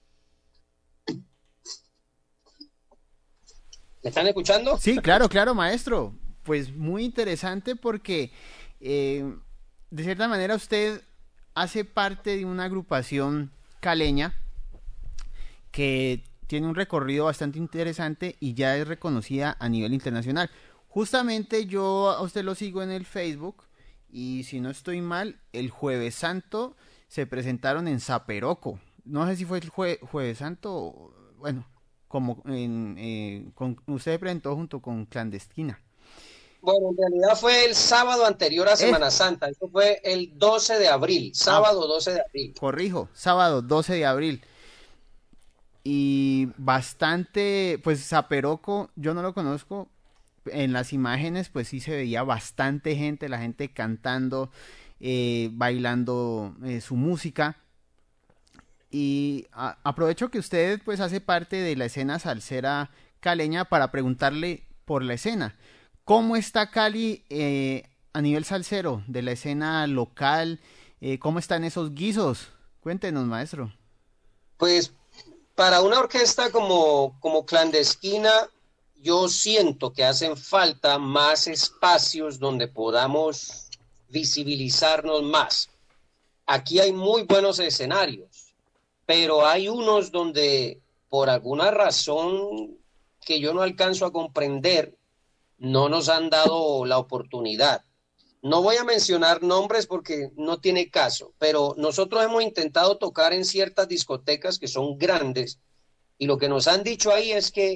¿Me están escuchando? Sí, claro, maestro. Pues muy interesante porque de cierta manera usted hace parte de una agrupación caleña que tiene un recorrido bastante interesante y ya es reconocida a nivel internacional. Justamente yo a usted lo sigo en el Facebook y si no estoy mal, el Jueves Santo se presentaron en Zaperoco. No sé si fue el Jueves Santo, bueno, como usted se presentó junto con Clandestina. Bueno, en realidad fue el sábado anterior a Semana Santa, eso fue el 12 de abril, sábado 12 de abril. Corrijo, sábado 12 de abril. Y bastante, pues Zaperoco, yo no lo conozco, en las imágenes pues sí se veía bastante gente, la gente cantando, bailando su música. Y aprovecho que usted pues hace parte de la escena salsera caleña para preguntarle por la escena. ¿Cómo está Cali a nivel salsero, de la escena local? ¿Cómo están esos guisos? Cuéntenos, maestro. Pues para una orquesta como Clandestina, yo siento que hacen falta más espacios donde podamos visibilizarnos más. Aquí hay muy buenos escenarios, pero hay unos donde por alguna razón que yo no alcanzo a comprender, no nos han dado la oportunidad. No voy a mencionar nombres porque no tiene caso, pero nosotros hemos intentado tocar en ciertas discotecas que son grandes y lo que nos han dicho ahí es que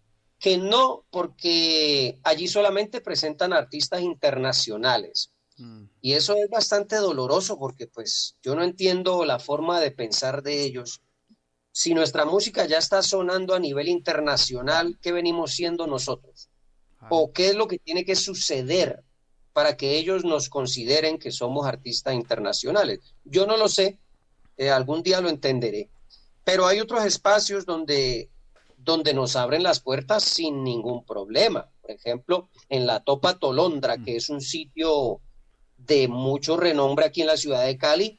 no, porque allí solamente presentan artistas internacionales. Y eso es bastante doloroso porque pues yo no entiendo la forma de pensar de ellos. Si nuestra música ya está sonando a nivel internacional, ¿qué venimos siendo nosotros? ¿O qué es lo que tiene que suceder para que ellos nos consideren que somos artistas internacionales? Yo no lo sé, algún día lo entenderé. Pero hay otros espacios donde nos abren las puertas sin ningún problema. Por ejemplo, en la Topa Tolondra, que es un sitio de mucho renombre aquí en la ciudad de Cali,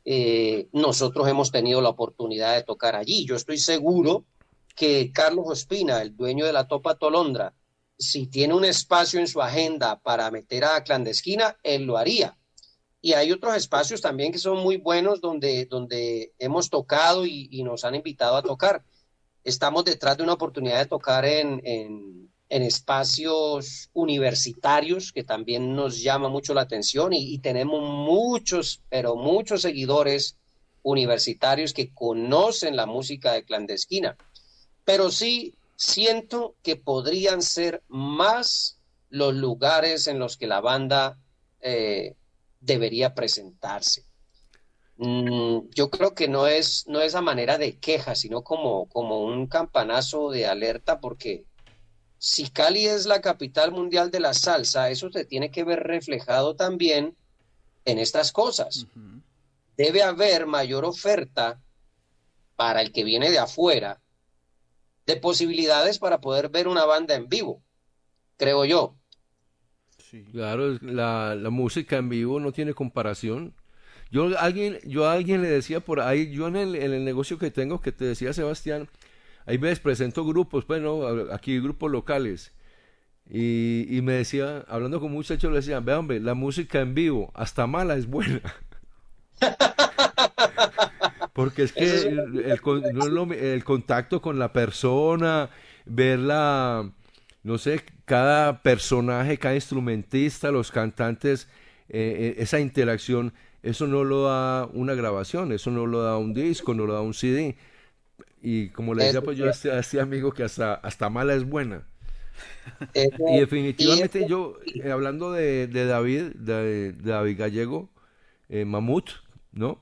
nosotros hemos tenido la oportunidad de tocar allí. Yo estoy seguro que Carlos Ospina, el dueño de la Topa Tolondra, si tiene un espacio en su agenda para meter a Clandestina, él lo haría. Y hay otros espacios también que son muy buenos donde hemos tocado y nos han invitado a tocar. Estamos detrás de una oportunidad de tocar en espacios universitarios que también nos llama mucho la atención y tenemos muchos, pero muchos seguidores universitarios que conocen la música de Clandestina. Pero sí siento que podrían ser más los lugares en los que la banda debería presentarse. Yo creo que no es a manera de queja, sino como un campanazo de alerta, porque si Cali es la capital mundial de la salsa, eso se tiene que ver reflejado también en estas cosas. Uh-huh. Debe haber mayor oferta para el que viene de afuera de posibilidades para poder ver una banda en vivo, creo yo. Sí. Claro, la música en vivo no tiene comparación. Yo a alguien le decía por ahí, yo en el negocio que tengo, que te decía Sebastián, ahí me presento grupos, bueno, aquí grupos locales, y me decía, hablando con muchachos, le decía, vea hombre, la música en vivo, hasta mala es buena. Porque es que el contacto con la persona, verla, no sé, cada personaje, cada instrumentista, los cantantes, esa interacción, eso no lo da una grabación, eso no lo da un disco, no lo da un CD. Y como le decía, pues yo a este amigo que hasta mala es buena. Y definitivamente yo, hablando de David Gallego, Mamut, ¿no?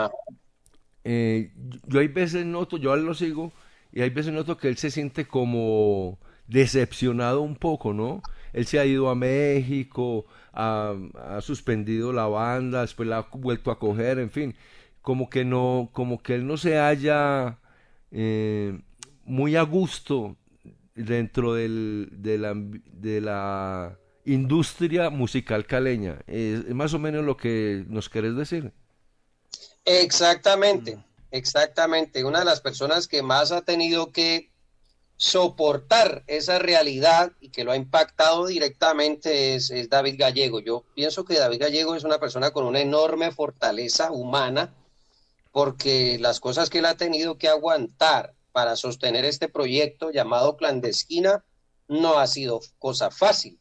Yo hay veces noto, yo a él lo sigo, y hay veces noto que él se siente como decepcionado un poco, ¿no? Él se ha ido a México, ha suspendido la banda, después la ha vuelto a coger, en fin, como que él no se halla muy a gusto dentro de la industria musical caleña. Es más o menos lo que nos querés decir. Exactamente. Una de las personas que más ha tenido que soportar esa realidad y que lo ha impactado directamente es David Gallego. Yo pienso que David Gallego es una persona con una enorme fortaleza humana, porque las cosas que él ha tenido que aguantar para sostener este proyecto llamado Clandestina no ha sido cosa fácil.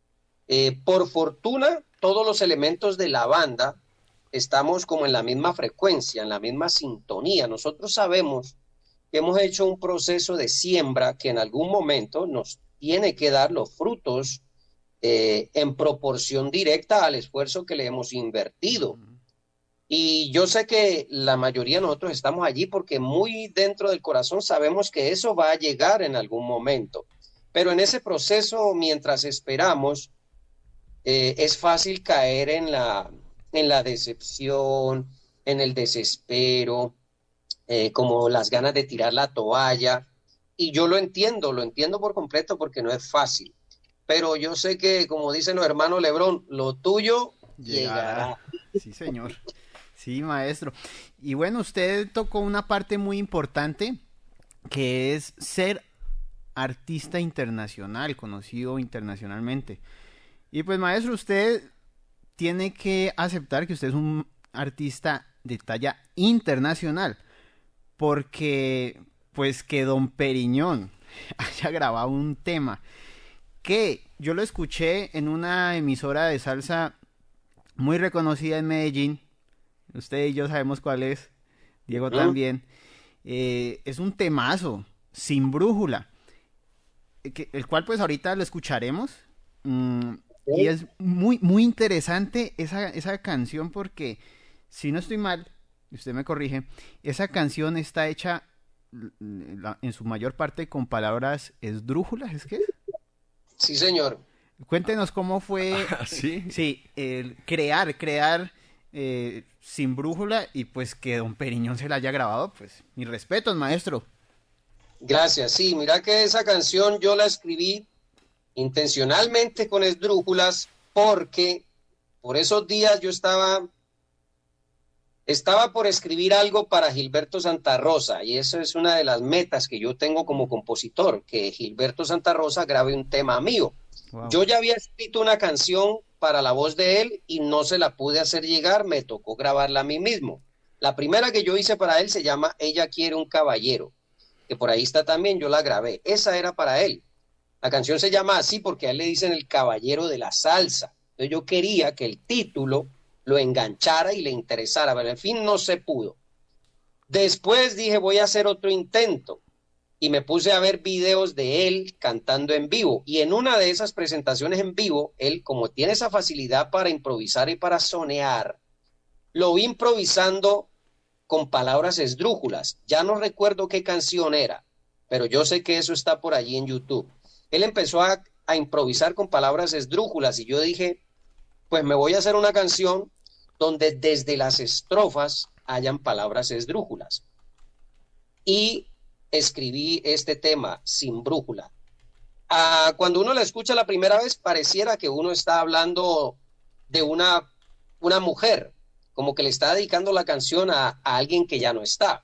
Por fortuna, todos los elementos de la banda estamos como en la misma frecuencia, en la misma sintonía. Nosotros sabemos que hemos hecho un proceso de siembra que en algún momento nos tiene que dar los frutos en proporción directa al esfuerzo que le hemos invertido. Y yo sé que la mayoría de nosotros estamos allí porque muy dentro del corazón sabemos que eso va a llegar en algún momento. Pero en ese proceso, mientras esperamos, es fácil caer en la decepción, en el desespero, como las ganas de tirar la toalla. Y yo lo entiendo por completo porque no es fácil. Pero yo sé que, como dicen los hermanos Lebrón, lo tuyo llegará. Sí, señor. Sí, maestro. Y bueno, usted tocó una parte muy importante, que es ser artista internacional, conocido internacionalmente. Y pues, maestro, usted tiene que aceptar que usted es un artista de talla internacional, porque pues que Don Periñón haya grabado un tema que yo lo escuché en una emisora de salsa muy reconocida en Medellín. Usted y yo sabemos cuál es, Diego también. Es un temazo, Sin Brújula, el cual pues ahorita lo escucharemos. Y es muy, muy interesante esa canción porque, si no estoy mal, usted me corrige, esa canción está hecha en su mayor parte con palabras esdrújulas, ¿es que? Sí, señor. Cuéntenos cómo fue ¿Sí? crear Sin Brújula y pues que Don Periñón se la haya grabado, pues mis respetos, maestro. Gracias, sí, mira que esa canción yo la escribí intencionalmente con esdrújulas porque por esos días yo estaba por escribir algo para Gilberto Santa Rosa y eso es una de las metas que yo tengo como compositor, que Gilberto Santa Rosa grabe un tema mío. Wow. Yo ya había escrito una canción para la voz de él y no se la pude hacer llegar, me tocó grabarla a mí mismo. La primera que yo hice para él se llama Ella quiere un caballero, que por ahí está también, yo la grabé. Esa era para él. La canción se llama así porque a él le dicen el caballero de la salsa. Entonces yo quería que el título lo enganchara y le interesara, pero en fin no se pudo. Después dije voy a hacer otro intento y me puse a ver videos de él cantando en vivo y en una de esas presentaciones en vivo, él como tiene esa facilidad para improvisar y para sonear, lo vi improvisando con palabras esdrújulas. Ya no recuerdo qué canción era, pero yo sé que eso está por allí en YouTube. Él empezó a improvisar con palabras esdrújulas y yo dije, pues me voy a hacer una canción donde desde las estrofas hayan palabras esdrújulas. Y escribí este tema, Sin Brújula. Cuando uno la escucha la primera vez, pareciera que uno está hablando de una mujer, como que le está dedicando la canción a alguien que ya no está.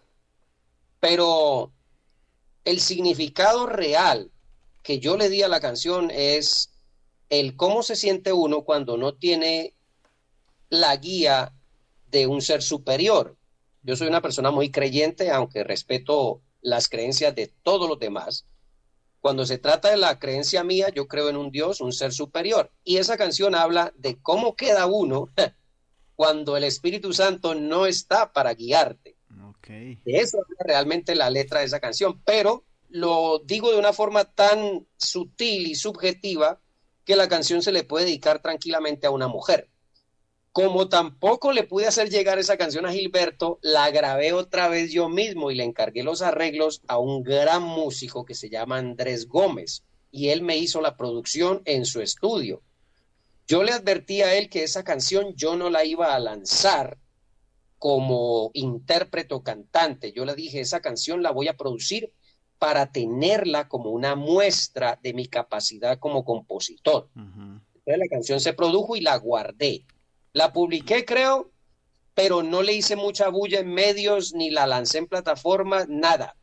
Pero el significado real que yo le di a la canción es el cómo se siente uno cuando no tiene la guía de un ser superior. Yo soy una persona muy creyente, aunque respeto las creencias de todos los demás. Cuando se trata de la creencia mía, yo creo en un Dios, un ser superior. Y esa canción habla de cómo queda uno cuando el Espíritu Santo no está para guiarte. Okay. De eso es realmente la letra de esa canción, pero lo digo de una forma tan sutil y subjetiva que la canción se le puede dedicar tranquilamente a una mujer. Como tampoco le pude hacer llegar esa canción a Gilberto, la grabé otra vez yo mismo y le encargué los arreglos a un gran músico que se llama Andrés Gómez y él me hizo la producción en su estudio. Yo le advertí a él que esa canción yo no la iba a lanzar como intérprete o cantante. Yo le dije, esa canción la voy a producir para tenerla como una muestra de mi capacidad como compositor. Entonces la canción se produjo y la guardé. La publiqué, creo, pero no le hice mucha bulla en medios, ni la lancé en plataformas, nada.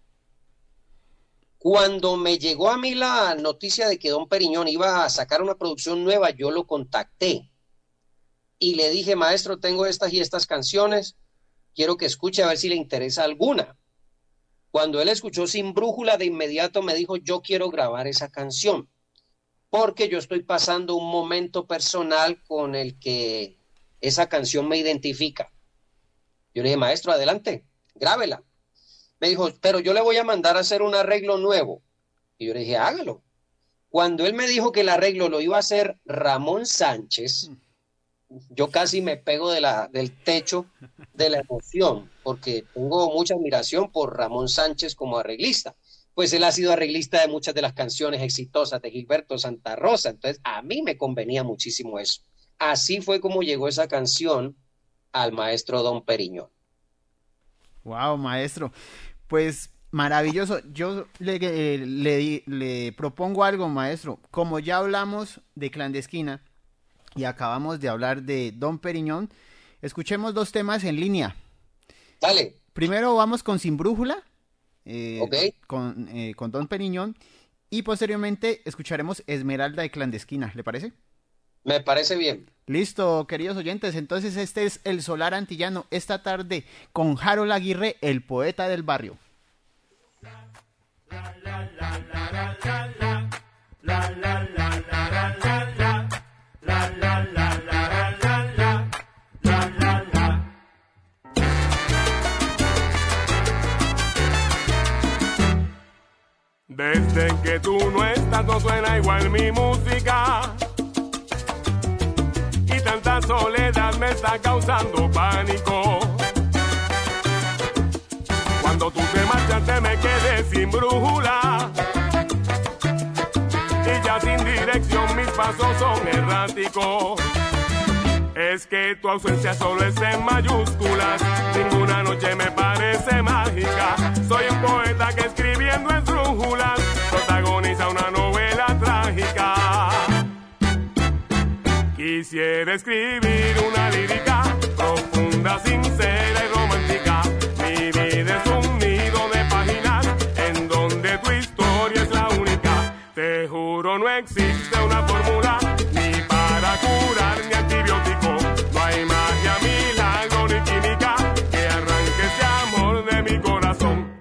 Cuando me llegó a mí la noticia de que Don Periñón iba a sacar una producción nueva, yo lo contacté y le dije, maestro, tengo estas y estas canciones, quiero que escuche a ver si le interesa alguna. Cuando él escuchó Sin Brújula, de inmediato me dijo, yo quiero grabar esa canción, porque yo estoy pasando un momento personal con el que esa canción me identifica. Yo le dije, maestro, adelante, grábela. Me dijo, pero yo le voy a mandar a hacer un arreglo nuevo. Y yo le dije, hágalo. Cuando él me dijo que el arreglo lo iba a hacer Ramón Sánchez, yo casi me pego del techo de la emoción, porque tengo mucha admiración por Ramón Sánchez como arreglista. Pues él ha sido arreglista de muchas de las canciones exitosas de Gilberto Santa Rosa, entonces a mí me convenía muchísimo eso. Así fue como llegó esa canción al maestro Don Periñón. Wow, maestro. Pues maravilloso. Yo le propongo algo, maestro. Como ya hablamos de Clandestina y acabamos de hablar de Don Periñón, escuchemos 2 temas en línea. Dale. Primero vamos con Sin Brújula, Okay. con Don Periñón, y posteriormente escucharemos Esmeralda de Clandestina. ¿Le parece? Me parece bien. Listo, queridos oyentes. Entonces este es El Solar Antillano esta tarde con Harold Aguirre, el poeta del barrio. Desde que tú no estás no suena igual mi música, y tanta soledad me está causando pánico. Cuando tú te marchaste me quedé sin brújula, y ya sin dirección mis pasos son erráticos. Es que tu ausencia solo es en mayúsculas, ninguna noche me parece mágica. Soy un poeta que escribiendo en brújulas protagoniza una novela trágica. Quisiera escribir una lírica profunda, sincera y romántica. Mi vida es un nido de páginas en donde tu historia es la única. Te juro no existe una fórmula ni para curar ni antibiótico. No hay magia, milagro ni química que arranque ese amor de mi corazón.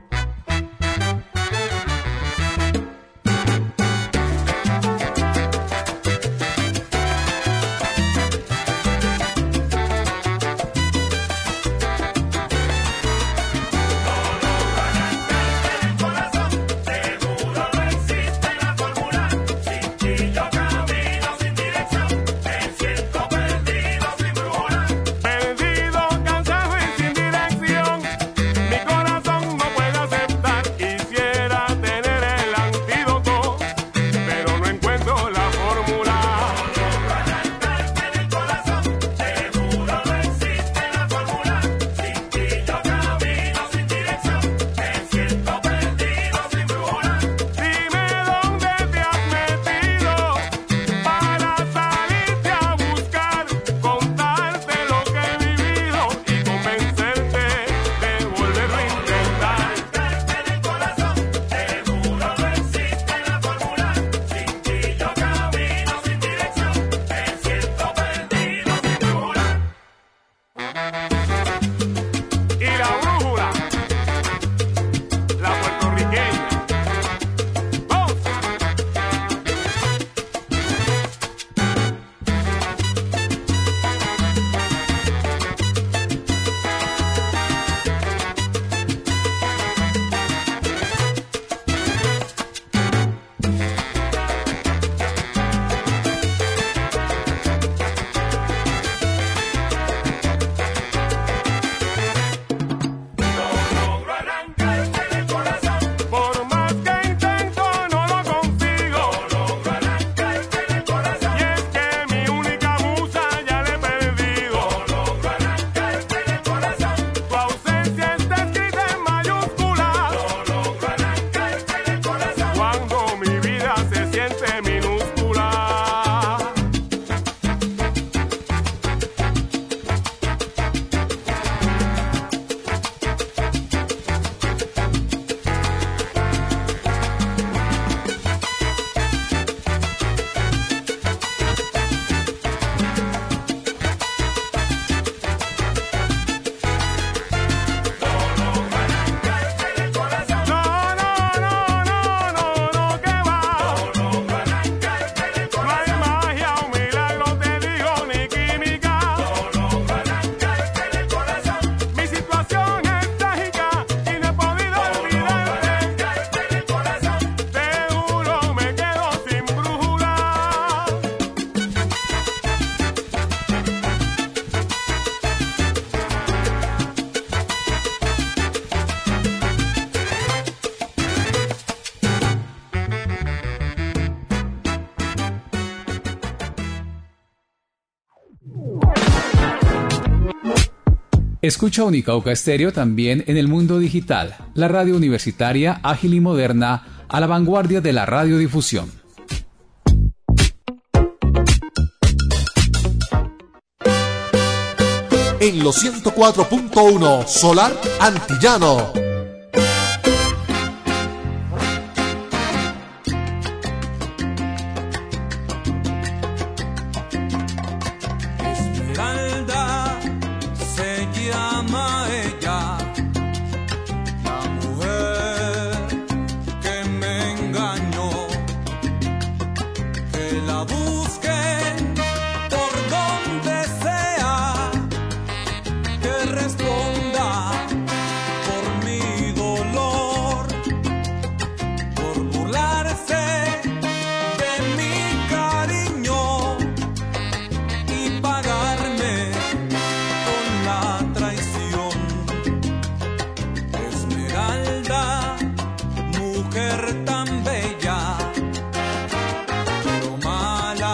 Escucha Unicauca Estéreo también en el mundo digital, la radio universitaria ágil y moderna a la vanguardia de la radiodifusión. En los 104.1 Solar Antillano. Mujer tan bella, pero mala.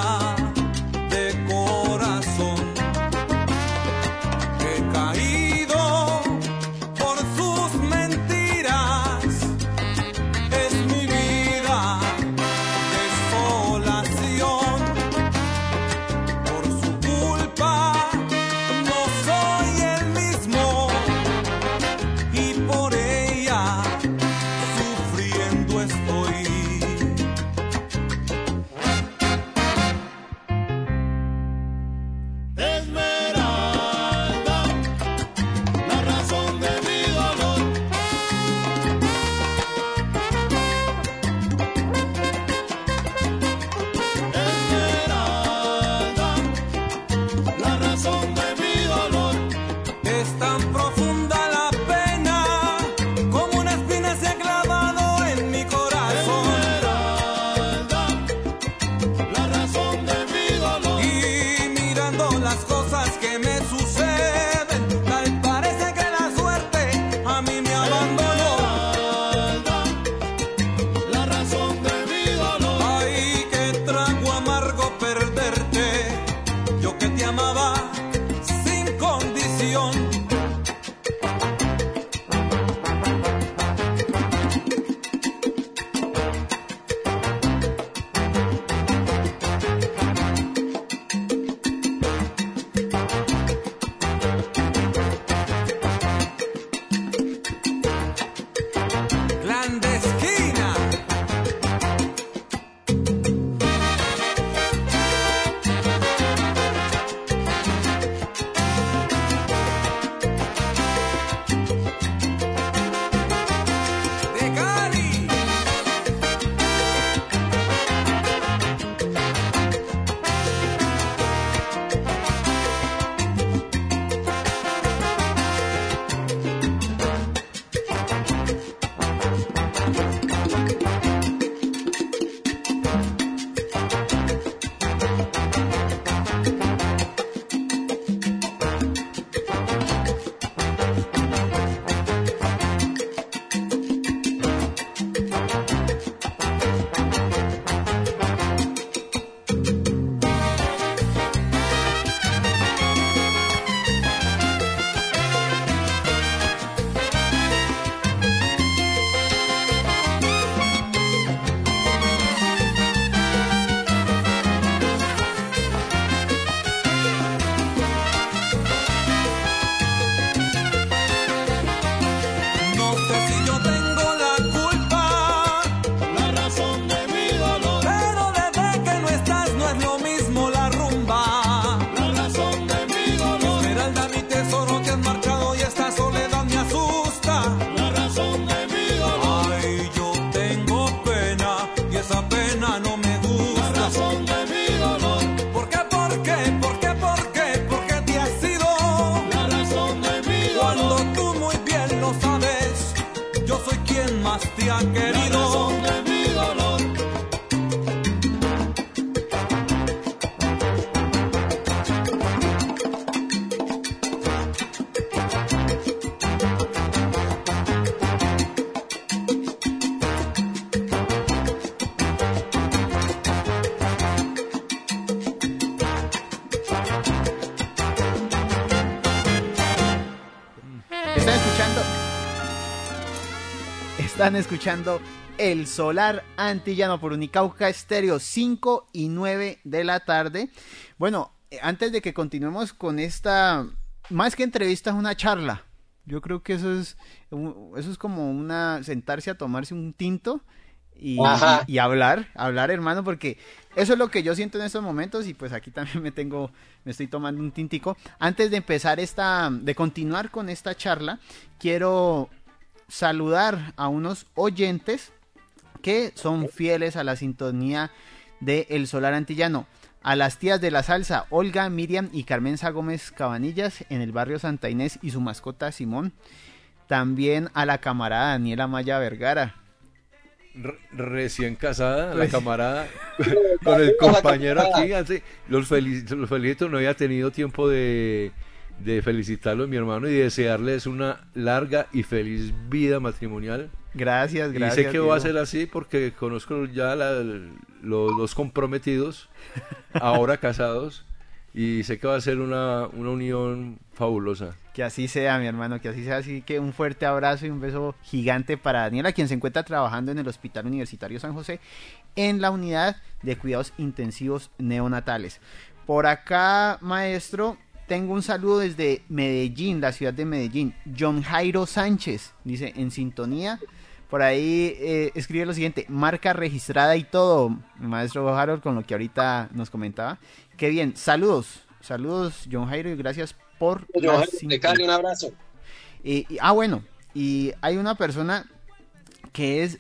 Están escuchando El Solar Antillano por Unicauca Estéreo, 5 y 9 de la tarde. Bueno, antes de que continuemos con esta, más que entrevista, es una charla. Yo creo que eso es como sentarse a tomarse un tinto y hablar, hermano, porque eso es lo que yo siento en estos momentos, y pues aquí también me estoy tomando un tintico. Antes de empezar de continuar con esta charla, quiero saludar a unos oyentes que son fieles a la sintonía de El Solar Antillano. A las tías de la salsa, Olga, Miriam y Carmenza Gómez Cabanillas en el barrio Santa Inés y su mascota Simón. También a la camarada Daniela Maya Vergara. Recién casada, la camarada con el compañero aquí. Los felicito, no había tenido tiempo de felicitarlos, mi hermano, y desearles una larga y feliz vida matrimonial. Gracias. Y sé que va a ser así porque conozco ya los comprometidos, ahora casados, y sé que va a ser una unión fabulosa. Que así sea, mi hermano, que así sea. Así que un fuerte abrazo y un beso gigante para Daniela, quien se encuentra trabajando en el Hospital Universitario San José en la unidad de cuidados intensivos neonatales. Por acá, maestro, tengo un saludo desde Medellín, la ciudad de Medellín. John Jairo Sánchez dice, en sintonía. Por ahí escribe lo siguiente: marca registrada y todo, maestro Harold, con lo que ahorita nos comentaba. Qué bien, saludos John Jairo, y gracias por un abrazo. Bueno, y hay una persona que es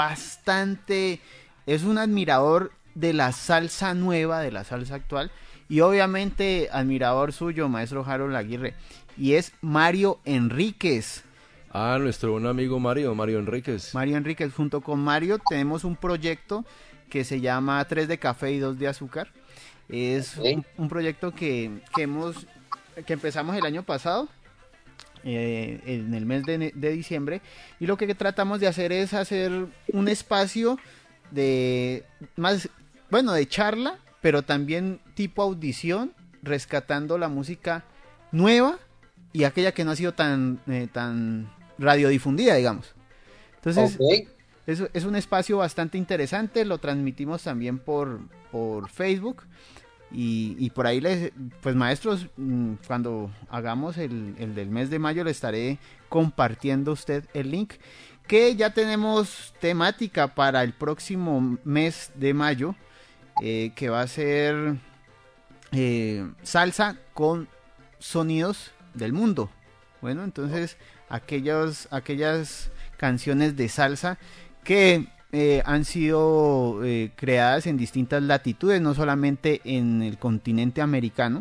un admirador de la salsa nueva, de la salsa actual, y obviamente admirador suyo, maestro Harold Aguirre, y es Mario Enríquez. Nuestro buen amigo Mario Enríquez. Mario Enríquez, junto con Mario tenemos un proyecto que se llama 3 de café y 2 de azúcar. Es un proyecto que empezamos el año pasado, en el mes de diciembre, y lo que tratamos de hacer es hacer un espacio de charla, pero también tipo audición, rescatando la música nueva y aquella que no ha sido tan radiodifundida, digamos. Entonces, es un espacio bastante interesante, lo transmitimos también por Facebook, y por ahí pues maestros, cuando hagamos el del mes de mayo, le estaré compartiendo a usted el link, que ya tenemos temática para el próximo mes de mayo, que va a ser salsa con sonidos del mundo. Bueno, entonces aquellas canciones de salsa que han sido creadas en distintas latitudes, no solamente en el continente americano,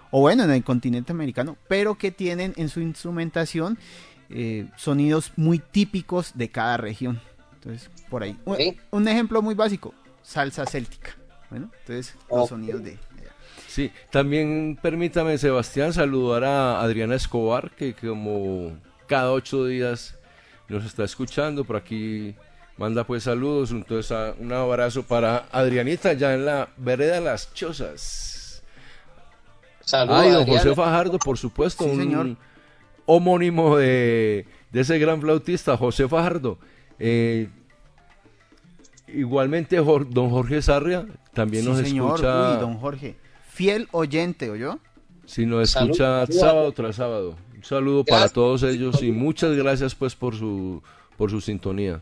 pero que tienen en su instrumentación sonidos muy típicos de cada región. Entonces, por ahí, un ejemplo muy básico, salsa céltica. Bueno, entonces los sonidos de... Sí, también permítame, Sebastián, saludar a Adriana Escobar, que como cada 8 días nos está escuchando. Por aquí manda pues saludos. Entonces un abrazo para Adrianita, ya en la vereda Las Chozas. Saludos, don José Fajardo, por supuesto, sí, señor. Homónimo de ese gran flautista, José Fajardo. Igualmente don Jorge Sarria también nos escucha. Uy, don Jorge, fiel oyente, ¿oyó? Sí, nos escucha sábado tras sábado. Un saludo para todos ellos y muchas gracias pues por su sintonía.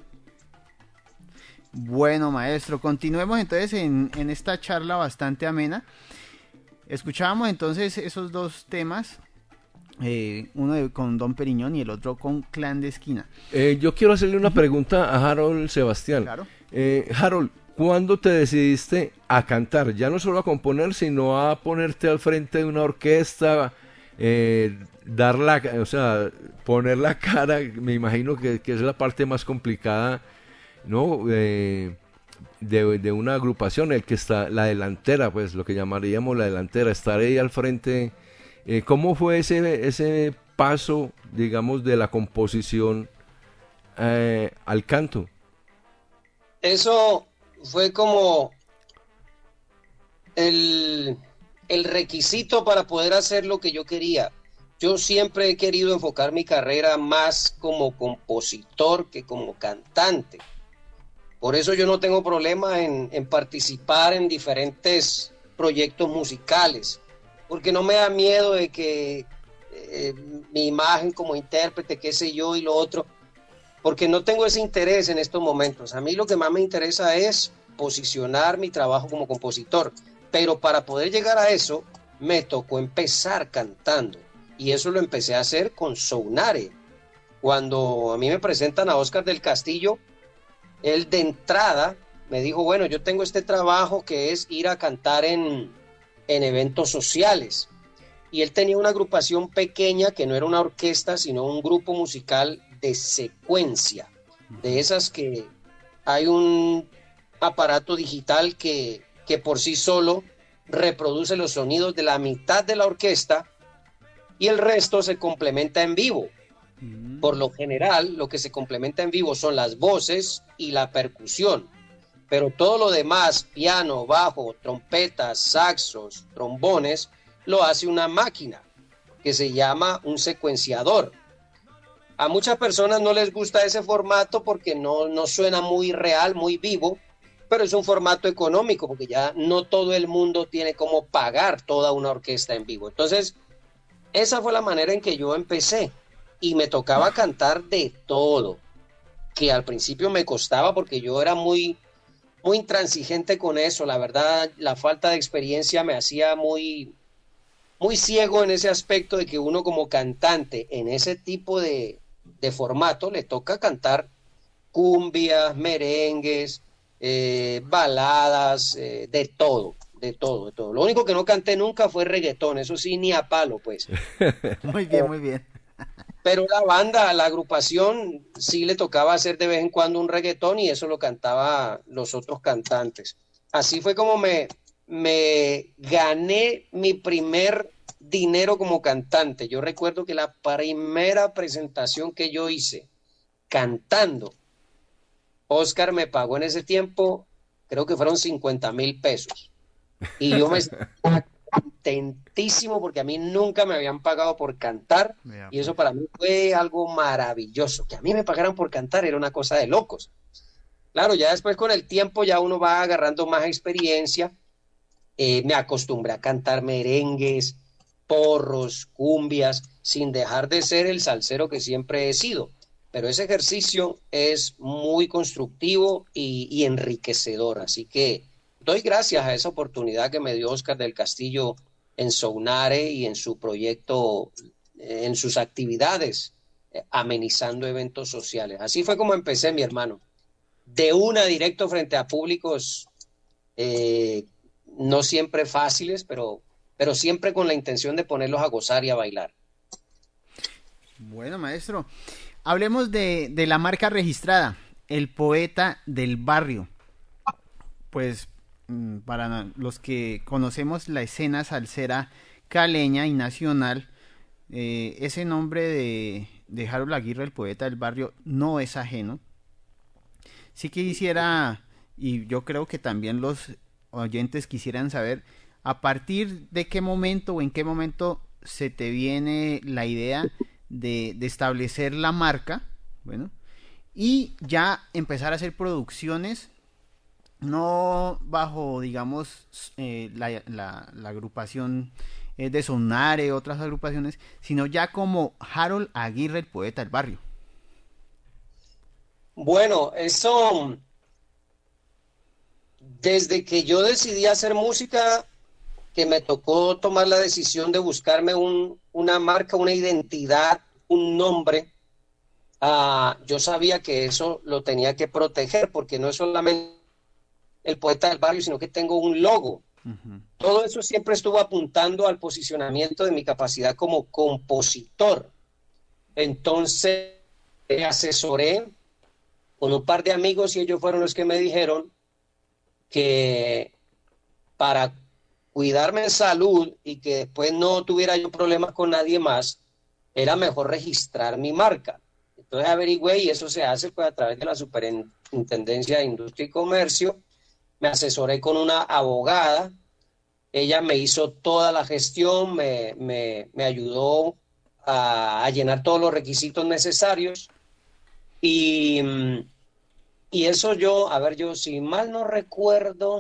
Bueno, maestro, continuemos entonces en esta charla bastante amena. Escuchábamos entonces esos dos temas, uno con Don Periñón y el otro con Clan de Esquina. Yo quiero hacerle una pregunta a Harold Sebastián. Claro. Harold, ¿cuándo te decidiste a cantar? Ya no solo a componer, sino a ponerte al frente de una orquesta, poner la cara. Me imagino que es la parte más complicada, ¿no? De una agrupación, el que está la delantera, pues lo que llamaríamos la delantera, estar ahí al frente. ¿Cómo fue ese paso, digamos, de la composición al canto? Eso fue como el requisito para poder hacer lo que yo quería. yo siempre he querido enfocar mi carrera más como compositor que como cantante. Por eso yo no tengo problema en participar en diferentes proyectos musicales, porque no me da miedo de que mi imagen como intérprete, qué sé yo, y lo otro, porque no tengo ese interés en estos momentos. A mí lo que más me interesa es posicionar mi trabajo como compositor, pero para poder llegar a eso me tocó empezar cantando, y eso lo empecé a hacer con Sounare. Cuando a mí me presentan a Oscar del Castillo, él de entrada me dijo, bueno, yo tengo este trabajo que es ir a cantar en eventos sociales. Y él tenía una agrupación pequeña que no era una orquesta, sino un grupo musical de secuencia, de esas que hay un aparato digital que por sí solo reproduce los sonidos de la mitad de la orquesta y el resto se complementa en vivo. Por lo general, lo que se complementa en vivo son las voces y la percusión, pero todo lo demás, piano, bajo, trompetas, saxos, trombones, lo hace una máquina que se llama un secuenciador. A muchas personas no les gusta ese formato porque no suena muy real, muy vivo, pero es un formato económico porque ya no todo el mundo tiene cómo pagar toda una orquesta en vivo. Entonces, esa fue la manera en que yo empecé. Y me tocaba cantar de todo, que al principio me costaba porque yo era muy intransigente con eso. La verdad, la falta de experiencia me hacía muy ciego en ese aspecto de que uno como cantante en ese tipo de formato le toca cantar cumbias, merengues, baladas, de todo. Lo único que no canté nunca fue reggaetón, eso sí, ni a palo, pues. Muy bien, muy bien. Pero la banda, la agrupación, sí le tocaba hacer de vez en cuando un reggaetón y eso lo cantaba los otros cantantes. Así fue como me gané mi primer dinero como cantante. Yo recuerdo que la primera presentación que yo hice cantando, Oscar me pagó en ese tiempo, creo que fueron 50,000 pesos. Y yo me sentía contentísimo porque a mí nunca me habían pagado por cantar y eso para mí fue algo maravilloso. Que a mí me pagaran por cantar era una cosa de locos. Claro, ya después con el tiempo ya uno va agarrando más experiencia. Me acostumbré a cantar merengues, porros, cumbias, sin dejar de ser el salsero que siempre he sido. Pero ese ejercicio es muy constructivo y enriquecedor. Así que doy gracias a esa oportunidad que me dio Oscar del Castillo en Sounare y en su proyecto, en sus actividades, amenizando eventos sociales. Así fue como empecé, mi hermano. De una directo frente a públicos, no siempre fáciles, pero siempre con la intención de ponerlos a gozar y a bailar. Bueno, maestro, hablemos de la marca registrada, El Poeta del Barrio. Pues para los que conocemos la escena salsera caleña y nacional, ese nombre de Harold Aguirre, el Poeta del Barrio, no es ajeno. Sí quisiera, y yo creo que también los oyentes quisieran saber, a partir de qué momento o en qué momento se te viene la idea de establecer la marca, bueno, y ya empezar a hacer producciones, no bajo, digamos, la agrupación de Sounare, otras agrupaciones, sino ya como Harold Aguirre, el Poeta del Barrio. Bueno, eso, desde que yo decidí hacer música, que me tocó tomar la decisión de buscarme una marca, una identidad, un nombre, yo sabía que eso lo tenía que proteger, porque no es solamente el Poeta del Barrio, sino que tengo un logo. Uh-huh. Todo eso siempre estuvo apuntando al posicionamiento de mi capacidad como compositor. Entonces me asesoré con un par de amigos y ellos fueron los que me dijeron que para cuidarme en salud y que después no tuviera yo problemas con nadie más, era mejor registrar mi marca. Entonces averigüé y eso se hace pues a través de la Superintendencia de Industria y Comercio. Me asesoré con una abogada, ella me hizo toda la gestión, me ayudó a llenar todos los requisitos necesarios. Y eso yo, si mal no recuerdo,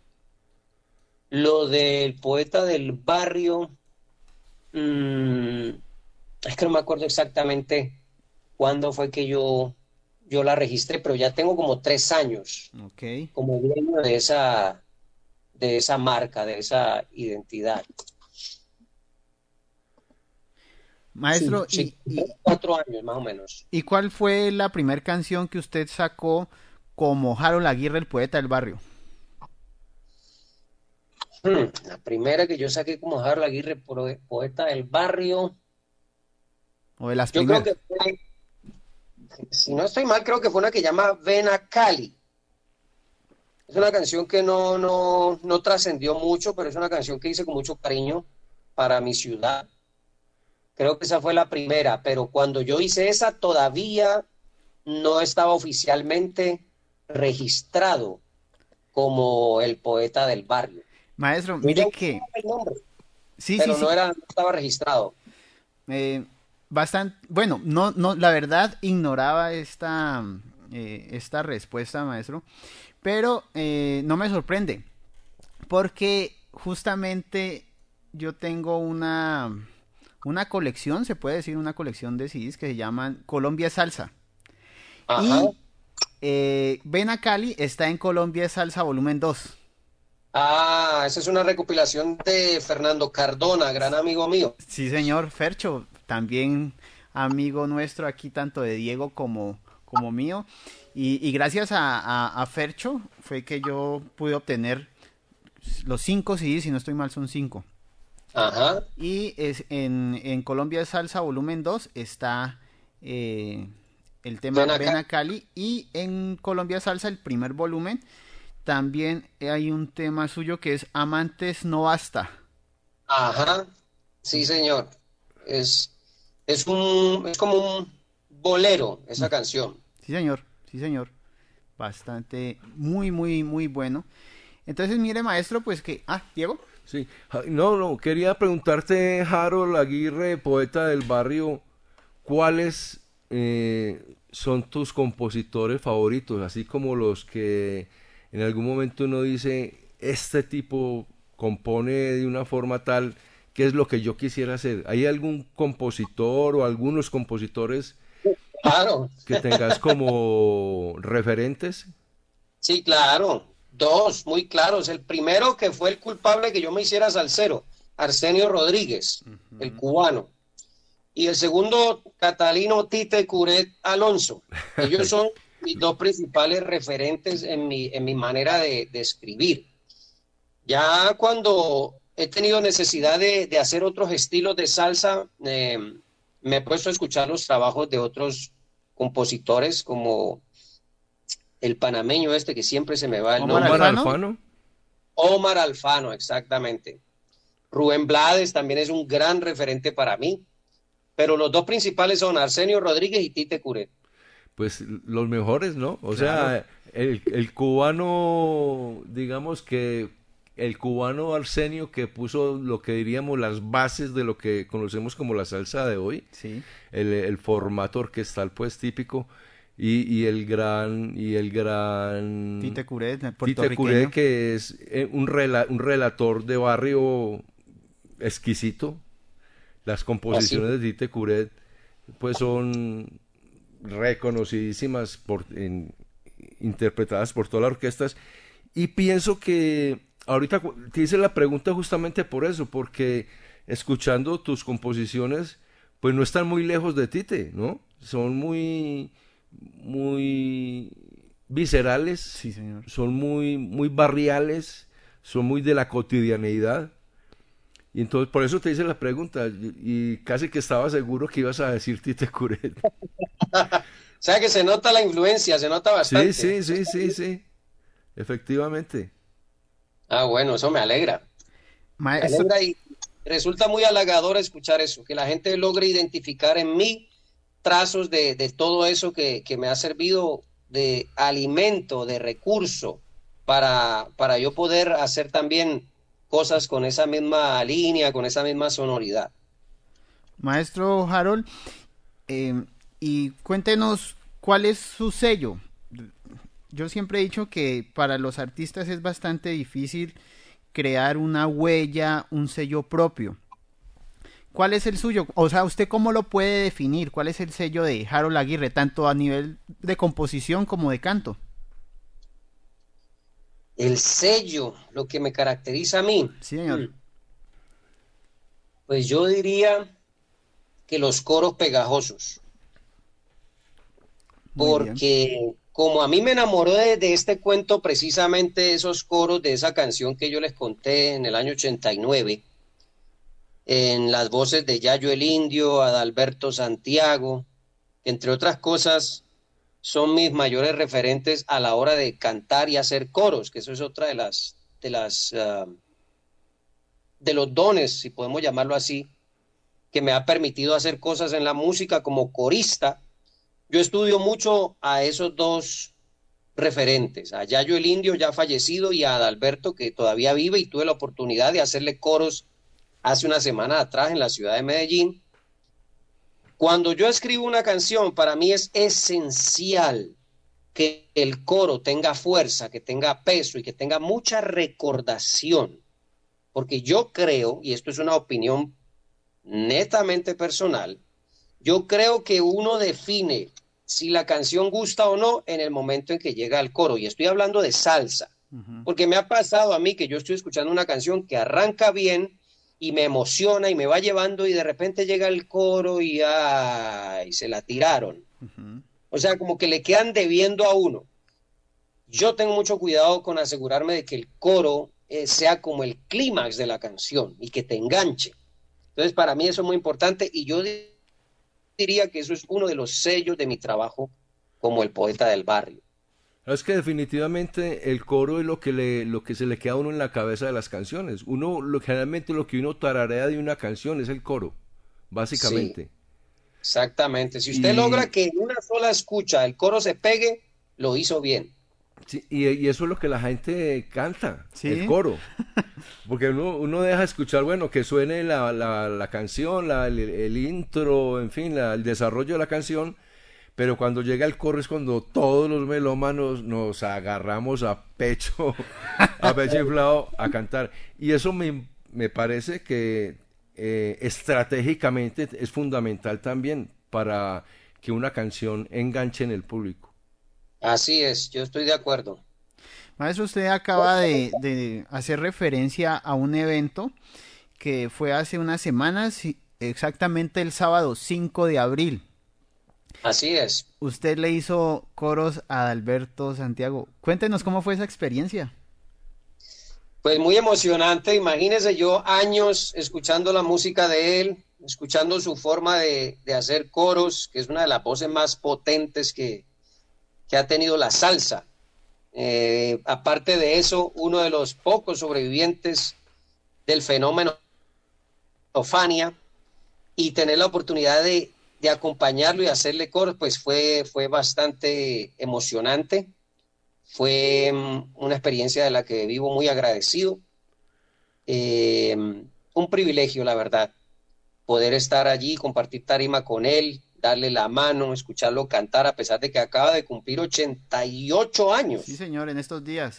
lo del poeta del barrio, es que no me acuerdo exactamente cuándo fue que yo la registré, pero ya tengo como 3 años Ok. como dueño de esa marca, de esa identidad. Maestro, Sí, 4 años más o menos. ¿y cuál fue la primera canción que usted sacó como Harold Aguirre, el poeta del barrio? La primera que yo saqué como Harold Aguirre, poeta del barrio, ¿O de las yo creo primeras? que fue, si no estoy mal, creo que fue una que llama Ven a Cali. Es una canción que no trascendió mucho, pero es una canción que hice con mucho cariño para mi ciudad. Creo que esa fue la primera, pero cuando yo hice esa todavía no estaba oficialmente registrado como el poeta del barrio. Maestro, Yo ya mire que... usaba el nombre, Sí, pero sí, sí. no estaba registrado. Bastante, bueno, no, la verdad ignoraba esta respuesta, maestro, pero no me sorprende, porque justamente yo tengo una colección, se puede decir una colección de CDs que se llaman Colombia Salsa. Ajá. Y Ven a Cali está en Colombia Salsa Volumen 2. Ah, esa es una recopilación de Fernando Cardona, gran amigo mío. Sí, señor Fercho, también amigo nuestro aquí, tanto de Diego como mío. Y gracias a Fercho fue que yo pude obtener los 5 CDs, si no estoy mal, son 5. Ajá. Y en Colombia Salsa Volumen 2 está el tema Ven a Cali. Y en Colombia Salsa, el primer volumen, también hay un tema suyo que es Amantes no basta. Ajá. Sí, señor. Es como un bolero esa canción. Sí, señor, sí, señor. Bastante, muy bueno. Entonces, mire, maestro, pues que... Ah, Diego. Sí, no, quería preguntarte, Harold Aguirre, poeta del barrio, ¿cuáles son tus compositores favoritos? Así como los que en algún momento uno dice, este tipo compone de una forma tal, ¿qué es lo que yo quisiera hacer? ¿Hay algún compositor o algunos compositores Claro. que tengas como referentes? Sí, claro. 2 muy claros. El primero que fue el culpable que yo me hiciera salsero, Arsenio Rodríguez, el cubano. Y el segundo, Catalino Tite Curet Alonso. Ellos son mis 2 principales referentes en mi manera de escribir. Ya cuando he tenido necesidad de hacer otros estilos de salsa, me he puesto a escuchar los trabajos de otros compositores como el panameño que siempre se me va el nombre. Omar Alfano. Omar Alfano, exactamente. Rubén Blades también es un gran referente para mí, pero los 2 principales son Arsenio Rodríguez y Tite Curet. Pues los mejores, ¿no? O Claro. sea, el cubano, digamos que el cubano Arsenio que puso lo que diríamos las bases de lo que conocemos como la salsa de hoy, Sí. el formato orquestal pues típico, y el gran Tite Curet, Tite puertorriqueño. Curet, que es un relator de barrio exquisito. Las composiciones de Tite Curet pues son reconocidísimas interpretadas por todas las orquestas, y pienso que ahorita te hice la pregunta justamente por eso, porque escuchando tus composiciones pues no están muy lejos de Tite, ¿no? Son muy viscerales, Sí, señor. son muy barriales, son muy de la cotidianeidad. Y entonces por eso te hice la pregunta, y casi que estaba seguro que ibas a decir Tite Curet. O sea que se nota la influencia, se nota bastante. Sí, efectivamente. Ah, bueno, eso me alegra. Me Maestro, alegra y resulta muy halagador escuchar eso, que la gente logre identificar en mí trazos de todo eso que me ha servido de alimento, de recurso, para yo poder hacer también cosas con esa misma línea, con esa misma sonoridad. Maestro Harold, y cuéntenos cuál es su sello. Yo siempre he dicho que para los artistas es bastante difícil crear una huella, un sello propio. ¿Cuál es el suyo? O sea, ¿usted cómo lo puede definir? ¿Cuál es el sello de Harold Aguirre, tanto a nivel de composición como de canto? El sello, lo que me caracteriza a mí. Sí, señor. Pues yo diría que los coros pegajosos. Muy Porque como a mí me enamoró de este cuento precisamente esos coros de esa canción que yo les conté en el año 89, en las voces de Yayo el Indio, Adalberto Santiago, que entre otras cosas son mis mayores referentes a la hora de cantar y hacer coros, que eso es otra de los dones, si podemos llamarlo así, que me ha permitido hacer cosas en la música como corista. Yo estudio mucho a esos dos referentes, a Yayo el Indio ya fallecido y a Adalberto que todavía vive, y tuve la oportunidad de hacerle coros hace una semana atrás en la ciudad de Medellín. Cuando yo escribo una canción, para mí es esencial que el coro tenga fuerza, que tenga peso y que tenga mucha recordación, porque yo creo, y esto es una opinión netamente personal, yo creo que uno define si la canción gusta o no en el momento en que llega al coro, y estoy hablando de salsa, porque me ha pasado a mí que yo estoy escuchando una canción que arranca bien y me emociona y me va llevando, y de repente llega el coro y ¡ay! Se la tiraron. O sea, como que le quedan debiendo a uno. Yo tengo mucho cuidado con asegurarme de que el coro sea como el clímax de la canción y que te enganche. Entonces, para mí eso es muy importante, y yo diría que eso es uno de los sellos de mi trabajo como el poeta del barrio. Es que definitivamente el coro es lo que se le queda a uno en la cabeza de las canciones. Generalmente lo que uno tararea de una canción es el coro, básicamente. Sí, exactamente. Si usted logra que en una sola escucha el coro se pegue, lo hizo bien. Sí, y eso es lo que la gente canta, ¿Sí? El coro. Porque uno deja escuchar, bueno, que suene la canción, el intro, en fin, el desarrollo de la canción. Pero cuando llega el coro es cuando todos los melómanos nos agarramos a pecho inflado a cantar. Y eso me parece que estratégicamente es fundamental también para que una canción enganche en el público. Así es, yo estoy de acuerdo. Maestro, usted acaba de hacer referencia a un evento que fue hace unas semanas, exactamente el sábado 5 de abril. Así es. Usted le hizo coros a Adalberto Santiago. Cuéntenos cómo fue esa experiencia. Pues muy emocionante. Imagínese yo años escuchando la música de él, escuchando su forma de hacer coros, que es una de las voces más potentes que ha tenido la salsa. Aparte de eso, uno de los pocos sobrevivientes del fenómeno Fania, y tener la oportunidad de acompañarlo y hacerle coros, pues fue bastante emocionante. Fue una experiencia de la que vivo muy agradecido. Un privilegio, la verdad, poder estar allí, compartir tarima con él, darle la mano, escucharlo cantar, a pesar de que acaba de cumplir 88 años. Sí, señor, en estos días.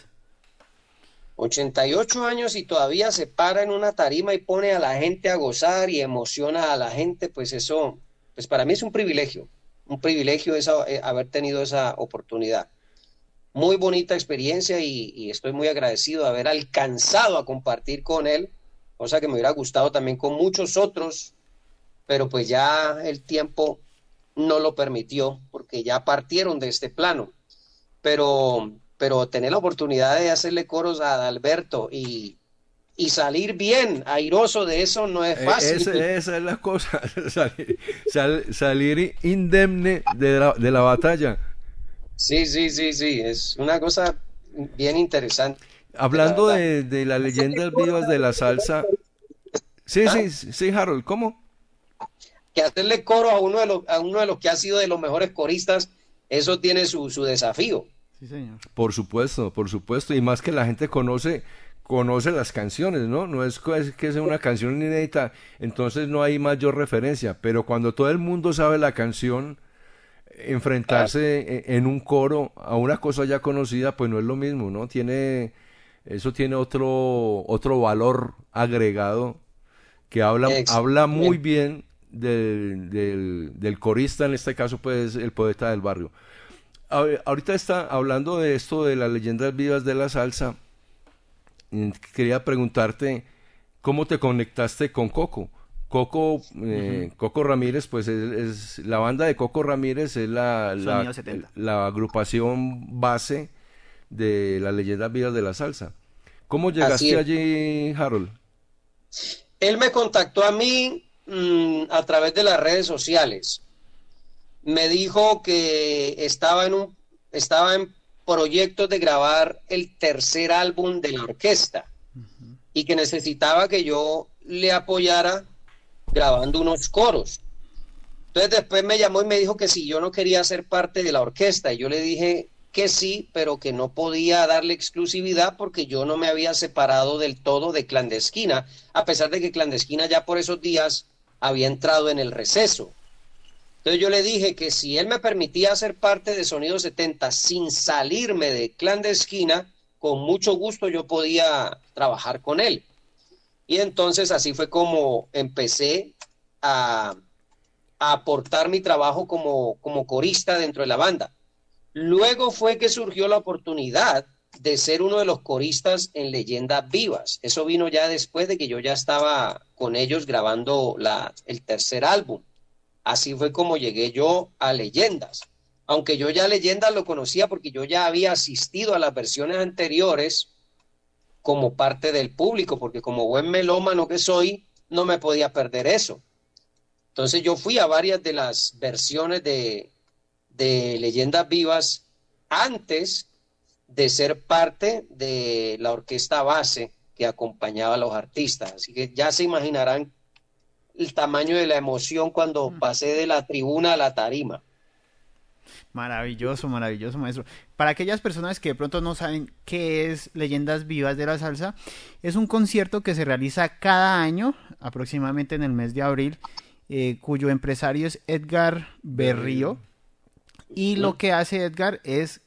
88 años y todavía se para en una tarima y pone a la gente a gozar y emociona a la gente, pues eso, pues para mí es un privilegio haber tenido esa oportunidad. Muy bonita experiencia, y estoy muy agradecido de haber alcanzado a compartir con él, cosa que me hubiera gustado también con muchos otros, pero pues ya el tiempo no lo permitió, porque ya partieron de este plano. Pero tener la oportunidad de hacerle coros a Adalberto y salir bien, airoso de eso, no es fácil. Esa es la cosa, salir indemne de la batalla. Sí, es una cosa bien interesante. Hablando de las leyendas vivas de la salsa. Sí, Harold, ¿cómo? Que hacerle coro a uno de los que ha sido de los mejores coristas, eso tiene su desafío. Sí, señor. Por supuesto, y más que la gente conoce conoce las canciones, ¿no? No es que sea una canción inédita, entonces no hay mayor referencia, pero cuando todo el mundo sabe la canción, enfrentarse en un coro a una cosa ya conocida, pues no es lo mismo, ¿no? Eso tiene otro valor agregado que habla muy bien del corista, en este caso, pues, el poeta del barrio. Ahorita está hablando de esto de las leyendas vivas de la salsa. Quería preguntarte cómo te conectaste con Coco. Coco Ramírez, pues es la banda de Coco Ramírez, es la agrupación base de las leyendas vivas de la salsa. ¿Cómo llegaste allí, Harold? Él me contactó a mí a través de las redes sociales. Me dijo que estaba en proyectos de grabar el tercer álbum de la orquesta y que necesitaba que yo le apoyara grabando unos coros. Entonces después me llamó y me dijo que si yo no quería ser parte de la orquesta, y yo le dije que sí, pero que no podía darle exclusividad porque yo no me había separado del todo de Clandestina, a pesar de que Clandestina ya por esos días había entrado en el receso. Entonces yo le dije que si él me permitía ser parte de Sonido 70 sin salirme de Clandestina, con mucho gusto yo podía trabajar con él. Y entonces así fue como empecé a aportar mi trabajo como corista dentro de la banda. Luego fue que surgió la oportunidad de ser uno de los coristas en Leyendas Vivas. Eso vino ya después de que yo ya estaba con ellos grabando el tercer álbum. Así fue como llegué yo a Leyendas. Aunque yo ya Leyendas lo conocía porque yo ya había asistido a las versiones anteriores como parte del público, porque como buen melómano que soy, no me podía perder eso. Entonces yo fui a varias de las versiones de Leyendas Vivas antes de ser parte de la orquesta base que acompañaba a los artistas. Así que ya se imaginarán el tamaño de la emoción cuando pasé de la tribuna a la tarima. Maravilloso, maravilloso, maestro. Para aquellas personas que de pronto no saben qué es Leyendas Vivas de la Salsa, es un concierto que se realiza cada año, aproximadamente en el mes de abril, cuyo empresario es Edgar Berrío. Y lo que hace Edgar es,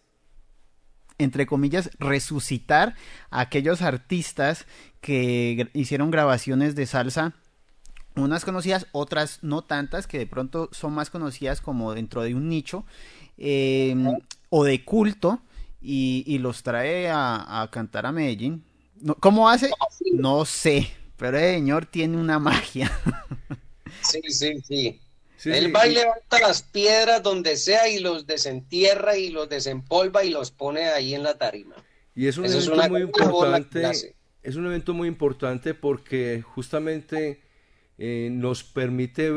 entre comillas, resucitar a aquellos artistas que hicieron grabaciones de salsa, unas conocidas, otras no tantas, que de pronto son más conocidas como dentro de un nicho o de culto, y los trae a cantar a Medellín. ¿Cómo hace? No sé, pero el señor tiene una magia. Sí. Él va y levanta las piedras donde sea y los desentierra y los desempolva y los pone ahí en la tarima. Y es un evento muy importante. Es un evento muy importante porque justamente nos permite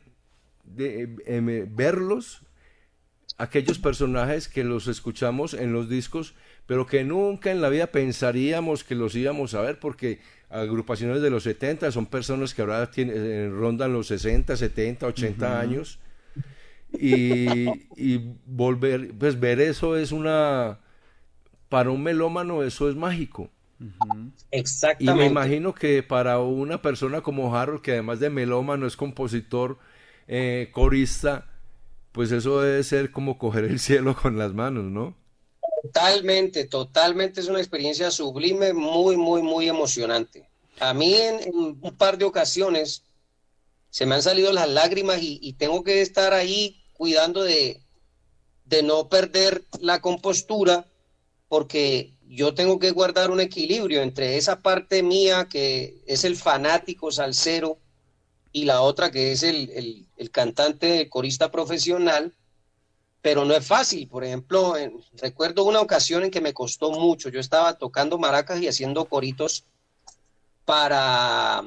verlos, aquellos personajes que los escuchamos en los discos, pero que nunca en la vida pensaríamos que los íbamos a ver, porque agrupaciones de los 70 son personas que ahora rondan los 60, 70, 80 años, y ver eso es para un melómano eso es mágico. Exactamente. Y me imagino que para una persona como Harold, que además de melómano es compositor, corista, pues eso debe ser como coger el cielo con las manos, ¿no? Totalmente es una experiencia sublime, muy, muy, muy emocionante. A mí en un par de ocasiones se me han salido las lágrimas y tengo que estar ahí cuidando de no perder la compostura, porque yo tengo que guardar un equilibrio entre esa parte mía que es el fanático salsero y la otra que es el cantante corista profesional. Pero no es fácil. Por ejemplo, recuerdo una ocasión en que me costó mucho. Yo estaba tocando maracas y haciendo coritos para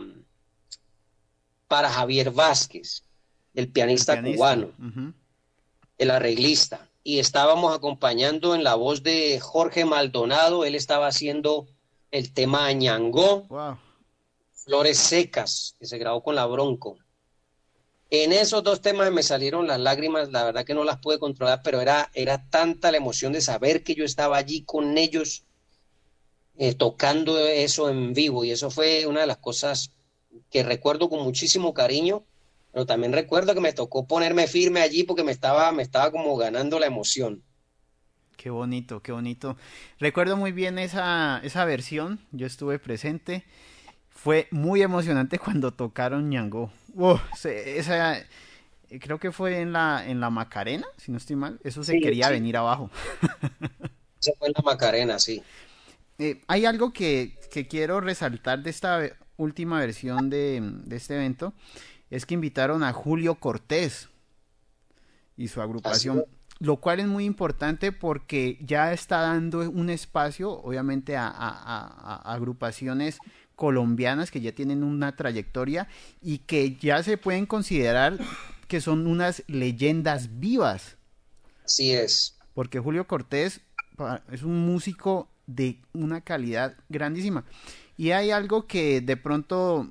Javier Vázquez, el pianista cubano, el arreglista. Y estábamos acompañando en la voz de Jorge Maldonado. Él estaba haciendo el tema Añangó, Flores Secas, que se grabó con la Bronco. En esos dos temas me salieron las lágrimas, la verdad que no las pude controlar, pero era tanta la emoción de saber que yo estaba allí con ellos, tocando eso en vivo, y eso fue una de las cosas que recuerdo con muchísimo cariño, pero también recuerdo que me tocó ponerme firme allí porque me estaba como ganando la emoción. Qué bonito, qué bonito. Recuerdo muy bien esa versión, yo estuve presente. Fue muy emocionante cuando tocaron Ñangó. Esa, creo que fue en la Macarena, si no estoy mal. Eso se quería venir abajo. Esa fue en la Macarena, sí. Hay algo que quiero resaltar de esta última versión de este evento. Es que invitaron a Julio Cortés y su agrupación. Lo cual es muy importante porque ya está dando un espacio, obviamente, a agrupaciones colombianas que ya tienen una trayectoria y que ya se pueden considerar que son unas leyendas vivas. Así es. Porque Julio Cortés es un músico de una calidad grandísima. Y hay algo que de pronto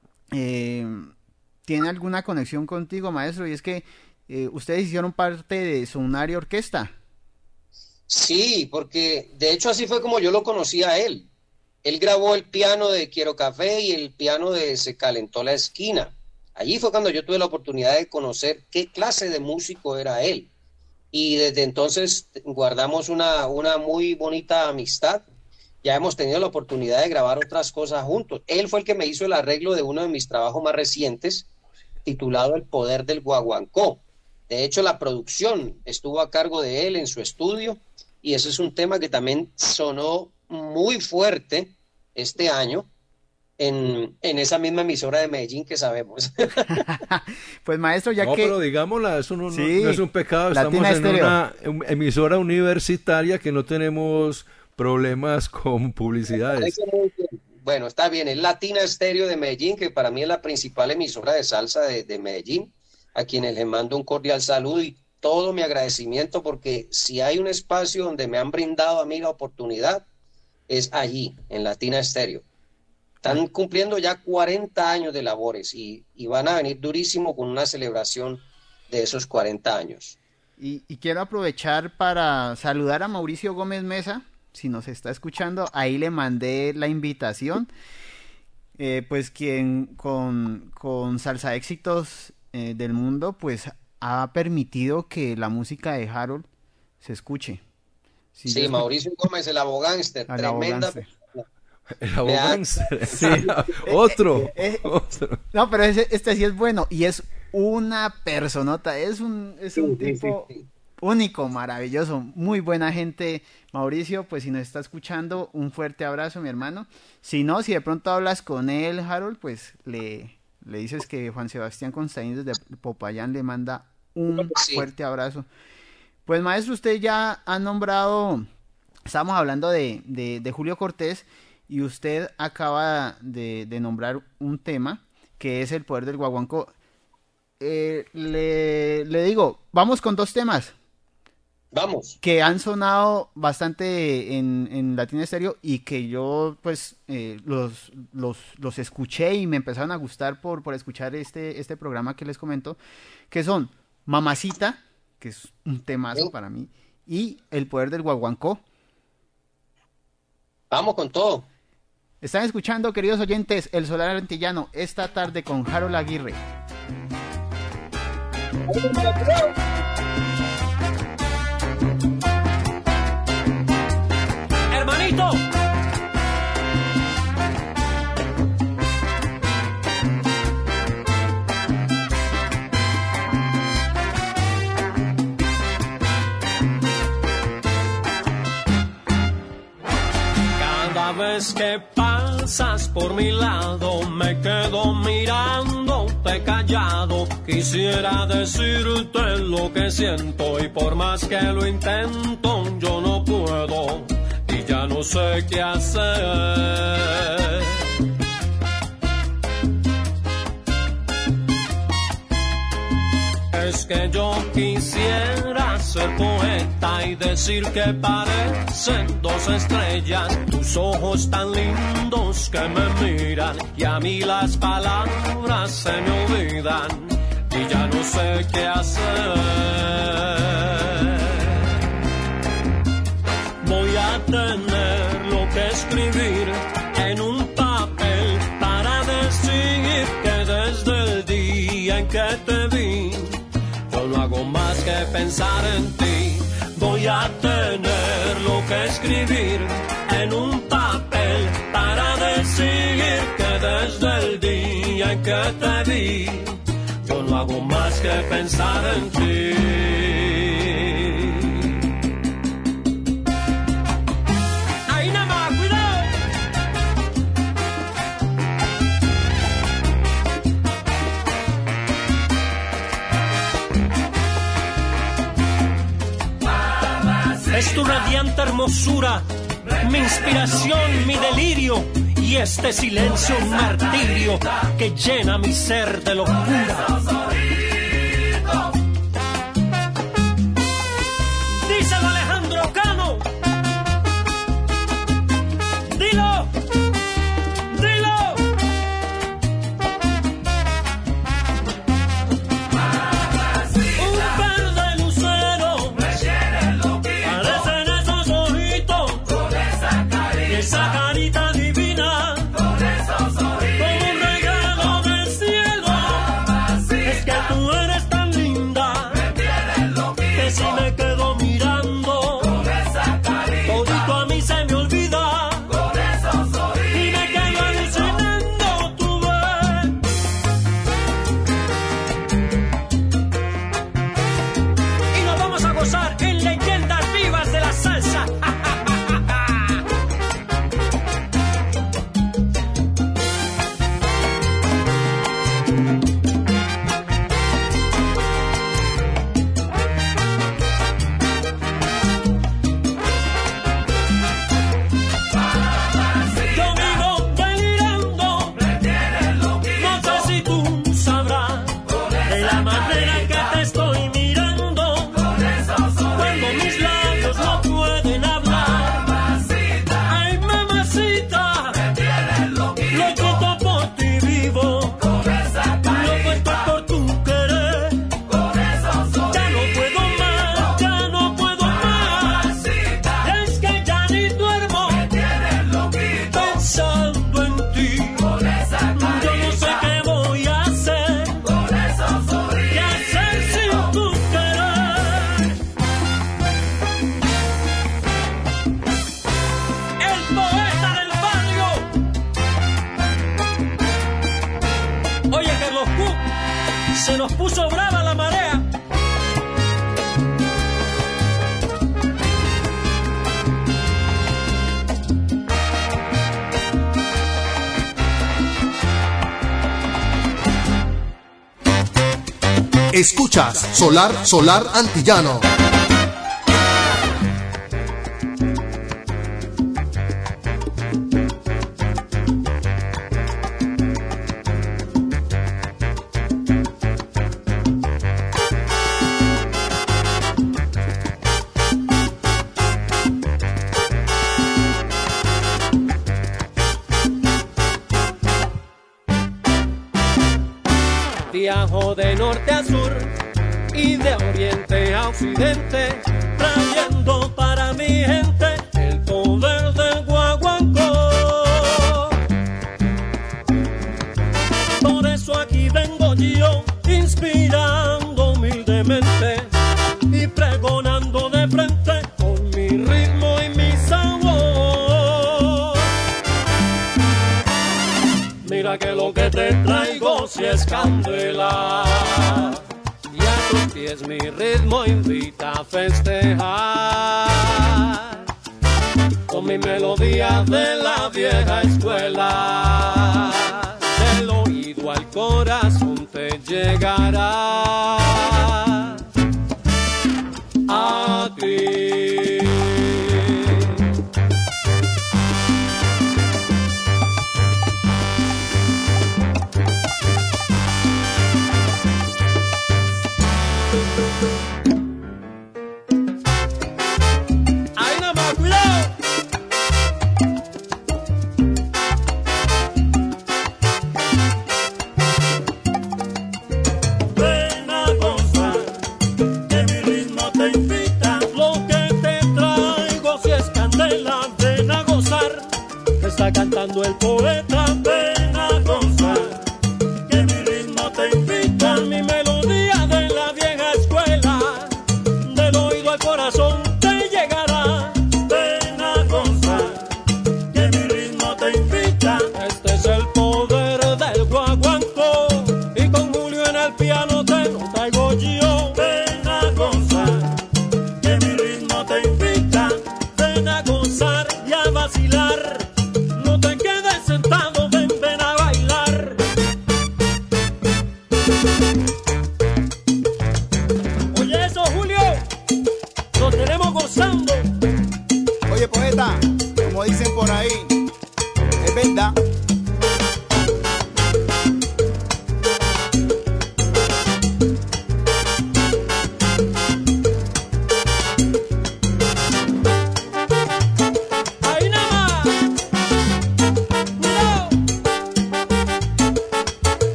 tiene alguna conexión contigo, maestro, y es que ustedes hicieron parte de Sonario Orquesta. Sí, porque de hecho así fue como yo lo conocí a él. Él grabó el piano de Quiero Café y el piano de Se Calentó la Esquina. Allí fue cuando yo tuve la oportunidad de conocer qué clase de músico era él. Y desde entonces guardamos una muy bonita amistad. Ya hemos tenido la oportunidad de grabar otras cosas juntos. Él fue el que me hizo el arreglo de uno de mis trabajos más recientes, titulado El Poder del Guaguancó. De hecho, la producción estuvo a cargo de él en su estudio, y ese es un tema que también sonó muy fuerte este año en esa misma emisora de Medellín que sabemos. Pues maestro, ya que... pero digámosla, eso no Sí, es un pecado, Latina estamos en Estéreo. una emisora universitaria que no tenemos problemas con publicidades. Bueno, está bien, es Latina Estéreo de Medellín, que para mí es la principal emisora de salsa de Medellín, a quienes les mando un cordial saludo y todo mi agradecimiento, porque si hay un espacio donde me han brindado a mí la oportunidad, es allí, en Latina Estéreo. Están cumpliendo ya 40 años de labores y van a venir durísimo con una celebración de esos 40 años. Y quiero aprovechar para saludar a Mauricio Gómez Mesa, si nos está escuchando, ahí le mandé la invitación, pues quien con Salsa Éxitos del Mundo, pues ha permitido que la música de Harold se escuche. Sí, Mauricio Gómez, el abogánster, tremenda. El abogánster, sí. Otro. No, pero este sí es bueno y es una personota, es un tipo único, maravilloso, muy buena gente. Mauricio, pues si nos está escuchando, un fuerte abrazo, mi hermano. Si no, si de pronto hablas con él, Harold, pues le dices que Juan Sebastián Constaín desde Popayán le manda un fuerte abrazo. Pues maestro, usted ya ha nombrado, estábamos hablando de Julio Cortés, y usted acaba de nombrar un tema que es El Poder del Guaguancó. Le digo, vamos con dos temas. Vamos. Que han sonado bastante en Latina Estéreo y que yo pues los escuché y me empezaron a gustar por escuchar este programa que les comento, que son Mamacita, que es un temazo para mí, y El Poder del Guaguancó. Vamos con todo. Están escuchando, queridos oyentes, El Solar Antillano esta tarde con Harold Aguirre. Hermanito. Cada vez que pasas por mi lado me quedo mirándote callado. Quisiera decirte lo que siento y por más que lo intento yo no puedo y ya no sé qué hacer. Es que yo quisiera ser poeta y decir que parecen dos estrellas, tus ojos tan lindos que me miran y a mí las palabras se me olvidan y ya no sé qué hacer. Voy a tener lo que escribir en un papel para decir que desde el día en que te vi, yo no hago más que pensar en ti. Voy a tener lo que escribir en un papel para decir que desde el día en que te vi, yo no hago más que pensar en ti. Ahí nada más, cuidado. Es tu radiante hermosura, mi inspiración, mi delirio, y este silencio un martirio que llena mi ser de locura. Díselo, Alejandro Cano. Dilo. Dilo. Un verde lucero parecen esos ojitos con esa carita, y esa carita divina con esos ojitos, como un regalo del cielo. Es que tú eres tan linda que si me quedo mirando con esa carita, todito a mí se me olvida con esos ojitos y me quedo alucinando, tú ves. Y nos vamos a gozar en leyendas vivas de la salsa. Yo vivo delirando, no sé si tú sabrás de la manera que te estoy mirando, cuando mis labios no pueden hablar. Ay, mamacita, loquito por ti vivo, loco estoy por tu querer. Ya no puedo más, ya no puedo más. Es que ya ni duermo pensando en ti. Yo no sé qué voy a hacer, qué hacer sin tu querer. El poeta del barrio. Oye, Carlos Q, se nos puso brava la marea. Escuchas Solar Antillano. Viajo de norte a sur y de oriente a occidente, trayendo para mi gente el poder del guaguancó. Por eso aquí vengo yo, inspirando humildemente y pregonando de frente con mi ritmo y mi sabor. Mira que lo que te traigo si es candela, y a tus pies mi ritmo invita a festejar con mi melodía de la vieja escuela. Del oído al corazón te llegará a ti. Ahí nada más, cuidado. Ven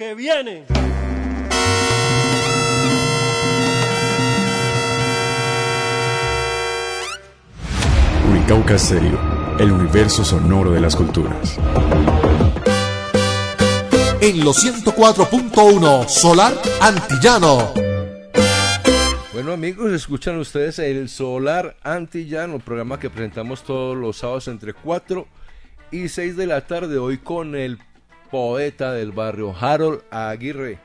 que viene. Unicauca Stereo, el universo sonoro de las culturas. En los 104.1 Solar Antillano. Bueno, amigos, escuchan ustedes el Solar Antillano, programa que presentamos todos los sábados entre 4 y 6 de la tarde, hoy con el poeta del barrio, Harold Aguirre.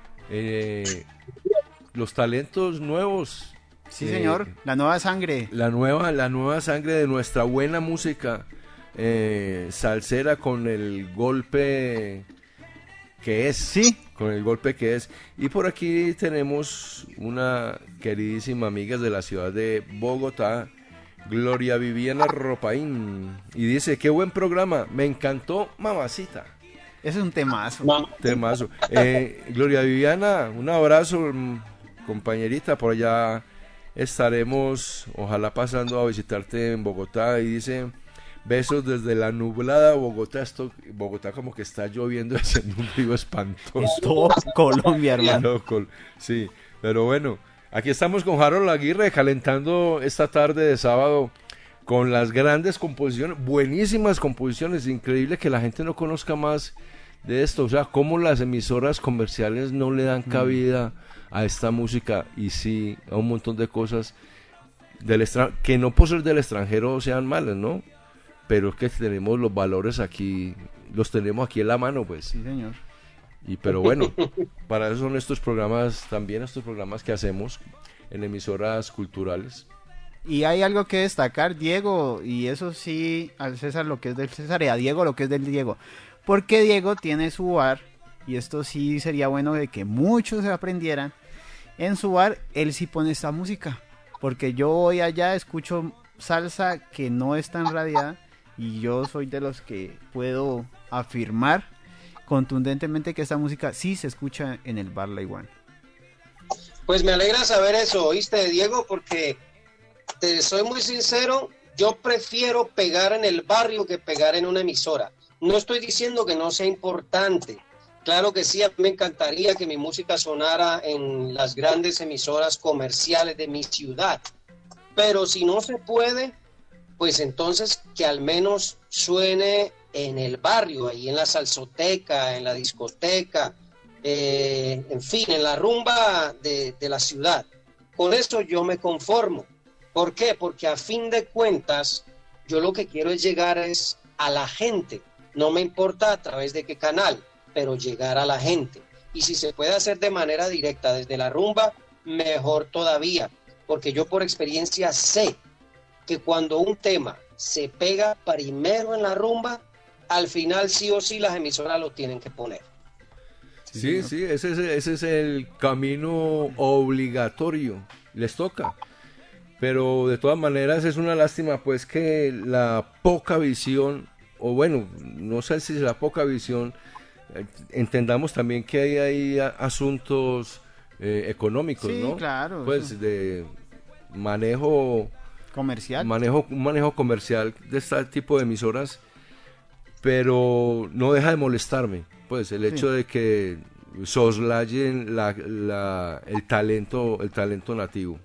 Los talentos nuevos. Sí, señor, la nueva sangre. La nueva sangre de nuestra buena música salsera, con el golpe que es. Sí. Con el golpe que es. Y por aquí tenemos una queridísima amiga de la ciudad de Bogotá, Gloria Viviana Ropaín. Y dice, qué buen programa, me encantó, mamacita. Ese es un temazo. Temazo. Gloria Viviana, un abrazo, compañerita, por allá estaremos, ojalá pasando a visitarte en Bogotá. Y dice, besos desde la nublada Bogotá. Bogotá como que está lloviendo, haciendo un frío espantoso. Todo Colombia, hermano. Sí, pero bueno, aquí estamos con Harold Aguirre, calentando esta tarde de sábado con las grandes composiciones, buenísimas composiciones. Increíble que la gente no conozca más de esto, o sea, cómo las emisoras comerciales no le dan cabida a esta música, y sí a un montón de cosas que no por ser del extranjero sean malas, ¿no? Pero es que tenemos los valores aquí, los tenemos aquí en la mano, pues. Sí, señor. Pero bueno, para eso son estos programas, también estos programas que hacemos en emisoras culturales. Y hay algo que destacar, Diego, y eso sí, al César lo que es del César, y a Diego lo que es del Diego. Porque Diego tiene su bar, y esto sí sería bueno de que muchos se aprendieran. En su bar, él sí pone esta música. Porque yo voy allá, escucho salsa que no es tan radiada, y yo soy de los que puedo afirmar contundentemente que esta música sí se escucha en el bar La Iguana. Pues me alegra saber eso, ¿oíste, Diego? Porque te soy muy sincero, yo prefiero pegar en el barrio que pegar en una emisora. No estoy diciendo que no sea importante. Claro que sí, a mí me encantaría que mi música sonara en las grandes emisoras comerciales de mi ciudad. Pero si no se puede, pues entonces que al menos suene en el barrio, ahí en la salsoteca, en la discoteca, en fin, en la rumba de la ciudad. Con eso yo me conformo. ¿Por qué? Porque a fin de cuentas, yo lo que quiero es llegar a la gente. No me importa a través de qué canal, pero llegar a la gente. Y si se puede hacer de manera directa desde la rumba, mejor todavía. Porque yo por experiencia sé que cuando un tema se pega primero en la rumba, al final sí o sí las emisoras lo tienen que poner. Sí, ese es el camino obligatorio, les toca. Pero de todas maneras es una lástima pues que la poca visión, o bueno, no sé si es la poca visión, entendamos también que hay asuntos económicos, sí, ¿no? Claro. Pues eso. De manejo comercial. Un manejo comercial de este tipo de emisoras, pero no deja de molestarme, pues el hecho de que soslayen el talento nativo.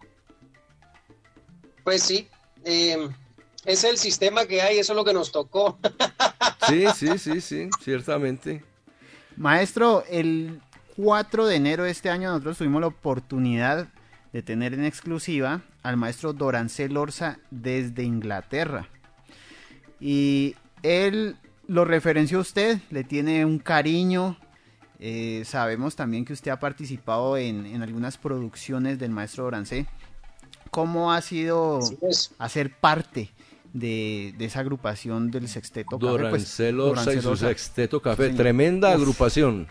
Pues sí, es el sistema que hay, eso es lo que nos tocó. Sí, ciertamente. Maestro, el 4 de enero de este año nosotros tuvimos la oportunidad de tener en exclusiva al maestro Dorancel Orza desde Inglaterra. Y él lo referenció a usted, le tiene un cariño. Sabemos también que usted ha participado en algunas producciones del maestro Dorancel. ¿Cómo ha sido hacer parte de esa agrupación del Sexteto Café? Dorancel Orza y su Sexteto Café, sí, tremenda agrupación.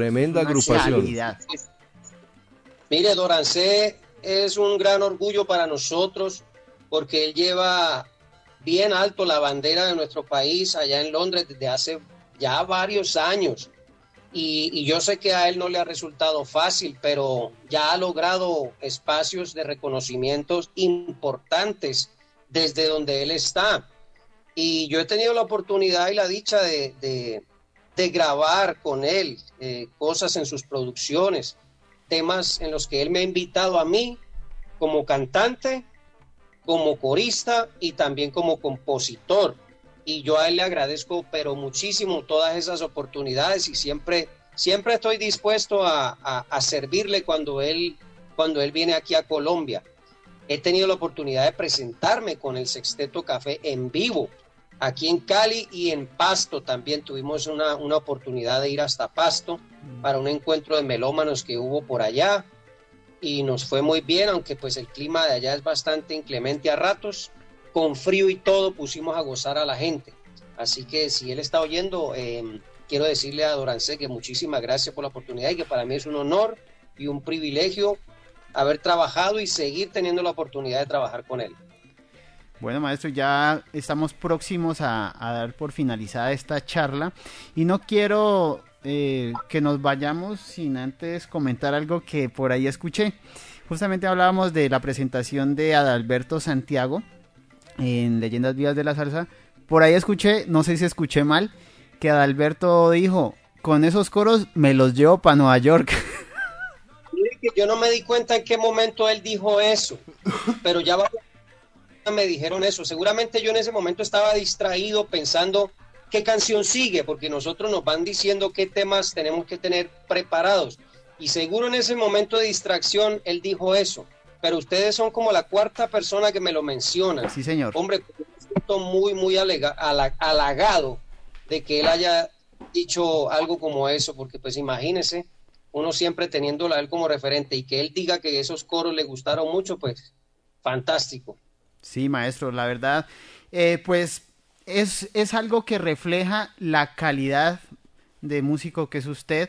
Mire, Dorancel es un gran orgullo para nosotros porque él lleva bien alto la bandera de nuestro país allá en Londres desde hace ya varios años. Y yo sé que a él no le ha resultado fácil, pero ya ha logrado espacios de reconocimientos importantes desde donde él está. Y yo he tenido la oportunidad y la dicha de de grabar con él cosas en sus producciones, temas en los que él me ha invitado a mí como cantante, como corista y también como compositor. Y yo a él le agradezco pero muchísimo todas esas oportunidades y siempre estoy dispuesto a servirle cuando él viene aquí a Colombia. He tenido la oportunidad de presentarme con el Sexteto Café en vivo, aquí en Cali y en Pasto también tuvimos una oportunidad de ir hasta Pasto para un encuentro de melómanos que hubo por allá y nos fue muy bien, aunque pues el clima de allá es bastante inclemente a ratos, con frío y todo pusimos a gozar a la gente. Así que si él está oyendo, quiero decirle a Dorancé que muchísimas gracias por la oportunidad y que para mí es un honor y un privilegio haber trabajado y seguir teniendo la oportunidad de trabajar con él. Bueno, maestro, ya estamos próximos a dar por finalizada esta charla y no quiero que nos vayamos sin antes comentar algo que por ahí escuché. Justamente hablábamos de la presentación de Adalberto Santiago en Leyendas Vivas de la Salsa. Por ahí escuché, no sé si escuché mal, que Adalberto dijo, con esos coros me los llevo para Nueva York. Yo no me di cuenta en qué momento él dijo eso, pero ya me dijeron eso. Seguramente yo en ese momento estaba distraído pensando qué canción sigue, porque nosotros nos van diciendo qué temas tenemos que tener preparados. Y seguro en ese momento de distracción él dijo eso. Pero ustedes son como la cuarta persona que me lo menciona. Sí, señor. Hombre, me siento muy halagado de que él haya dicho algo como eso, porque pues imagínese, uno siempre teniéndolo a él como referente y que él diga que esos coros le gustaron mucho, pues fantástico. Sí, maestro, la verdad, pues es algo que refleja la calidad de músico que es usted.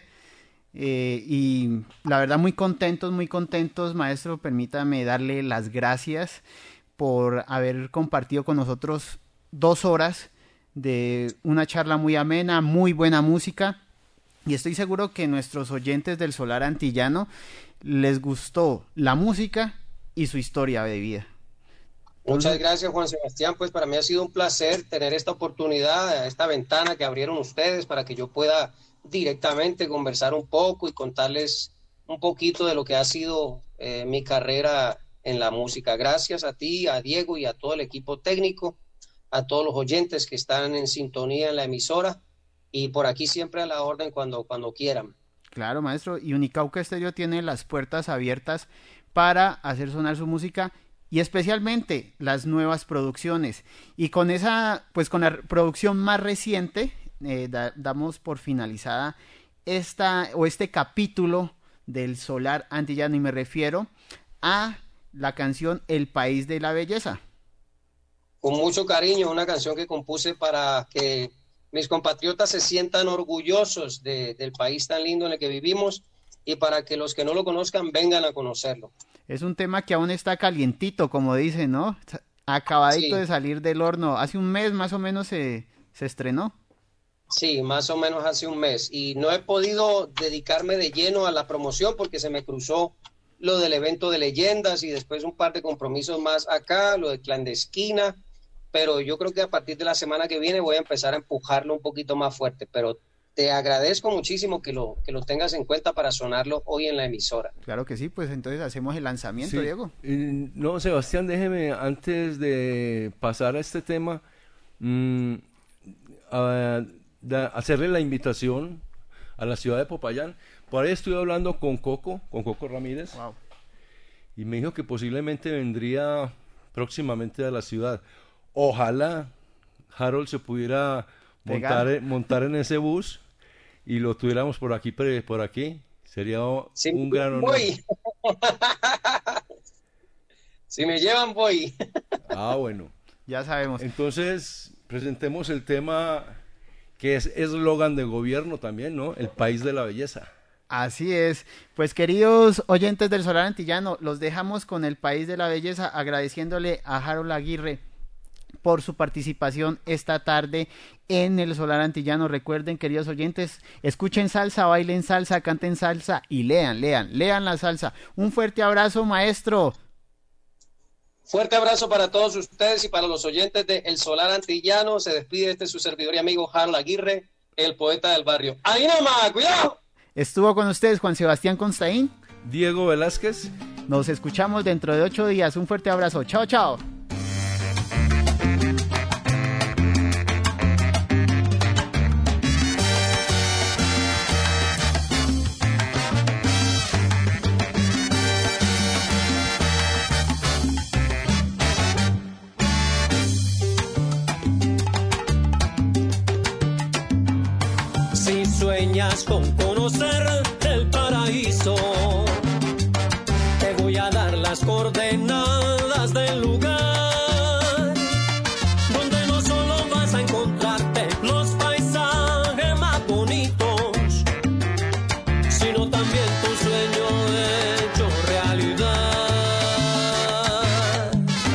Y la verdad muy contentos, maestro, permítame darle las gracias por haber compartido con nosotros 2 horas de una charla muy amena, muy buena música, y estoy seguro que nuestros oyentes del Solar Antillano les gustó la música y su historia de vida. Muchas gracias, Juan Sebastián, pues para mí ha sido un placer tener esta oportunidad, esta ventana que abrieron ustedes para que yo pueda directamente conversar un poco y contarles un poquito de lo que ha sido mi carrera en la música. Gracias a ti, a Diego y a todo el equipo técnico, a todos los oyentes que están en sintonía en la emisora y por aquí siempre a la orden cuando quieran. Claro, maestro, y Unicauca Estéreo tiene las puertas abiertas para hacer sonar su música y especialmente las nuevas producciones. Y con esa, pues con la producción más reciente, damos por finalizada este capítulo del Solar Antillano y me refiero a la canción El País de la Belleza. Con mucho cariño, una canción que compuse para que mis compatriotas se sientan orgullosos del país tan lindo en el que vivimos y para que los que no lo conozcan vengan a conocerlo. Es un tema que aún está calientito, como dicen, ¿no? Acabadito de salir del horno. Hace un mes más o menos se estrenó. Sí, más o menos hace un mes. Y no he podido dedicarme de lleno a la promoción porque se me cruzó lo del evento de leyendas y después un par de compromisos más acá, lo de Clandestina. Pero yo creo que a partir de la semana que viene voy a empezar a empujarlo un poquito más fuerte. Pero te agradezco muchísimo que lo tengas en cuenta para sonarlo hoy en la emisora. Claro que sí, pues entonces hacemos el lanzamiento, sí. Diego. No, Sebastián, déjeme, antes de pasar a este tema, hacerle la invitación a la ciudad de Popayán. Por ahí estuve hablando con Coco Ramírez. Wow. Y me dijo que posiblemente vendría próximamente a la ciudad. Ojalá Harold se pudiera montar en ese bus y lo tuviéramos por aquí. Sería un gran honor. Voy. Si me llevan, voy. Ah, bueno. Ya sabemos. Entonces, presentemos el tema que es eslogan de gobierno también, ¿no? El país de la belleza. Así es. Pues queridos oyentes del Solar Antillano, los dejamos con el país de la belleza, agradeciéndole a Harold Aguirre por su participación esta tarde en el Solar Antillano. Recuerden, queridos oyentes, escuchen salsa, bailen salsa, canten salsa y lean la salsa. Un fuerte abrazo, maestro. Fuerte abrazo para todos ustedes y para los oyentes de El Solar Antillano. Se despide su servidor y amigo Harold Aguirre. el poeta del barrio. Ahí nomás, cuidado. Estuvo con ustedes Juan Sebastián Constaín, Diego Velázquez. nos escuchamos dentro de 8 días, un fuerte abrazo, chao, chao. Si sueñas con conocer el paraíso, te voy a dar las coordenadas del lugar, donde no solo vas a encontrarte los paisajes más bonitos, sino también tu sueño hecho realidad.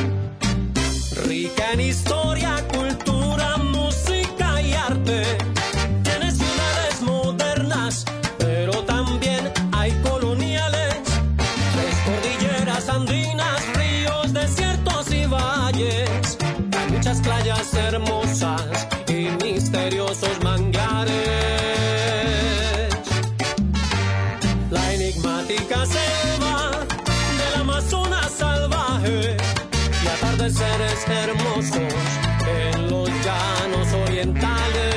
Rica en historia, cultura, música y arte, tienes ciudades modernas, pero también hay coloniales, tres cordilleras andinas, ríos, desiertos y valles, hay muchas playas hermosas y misteriosos manglares. La enigmática selva del Amazonas salvaje y atardeceres hermosos en los llanos orientales.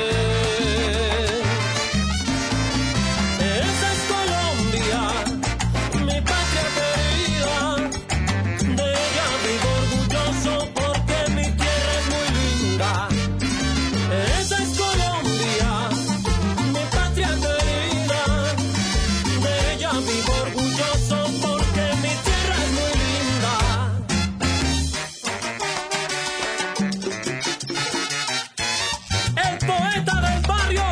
Esa es Colombia, mi patria querida, de ella vivo orgulloso porque mi tierra es muy linda. Esa es Colombia, mi patria querida, de ella vivo orgulloso porque mi tierra es muy linda. El poeta del barrio,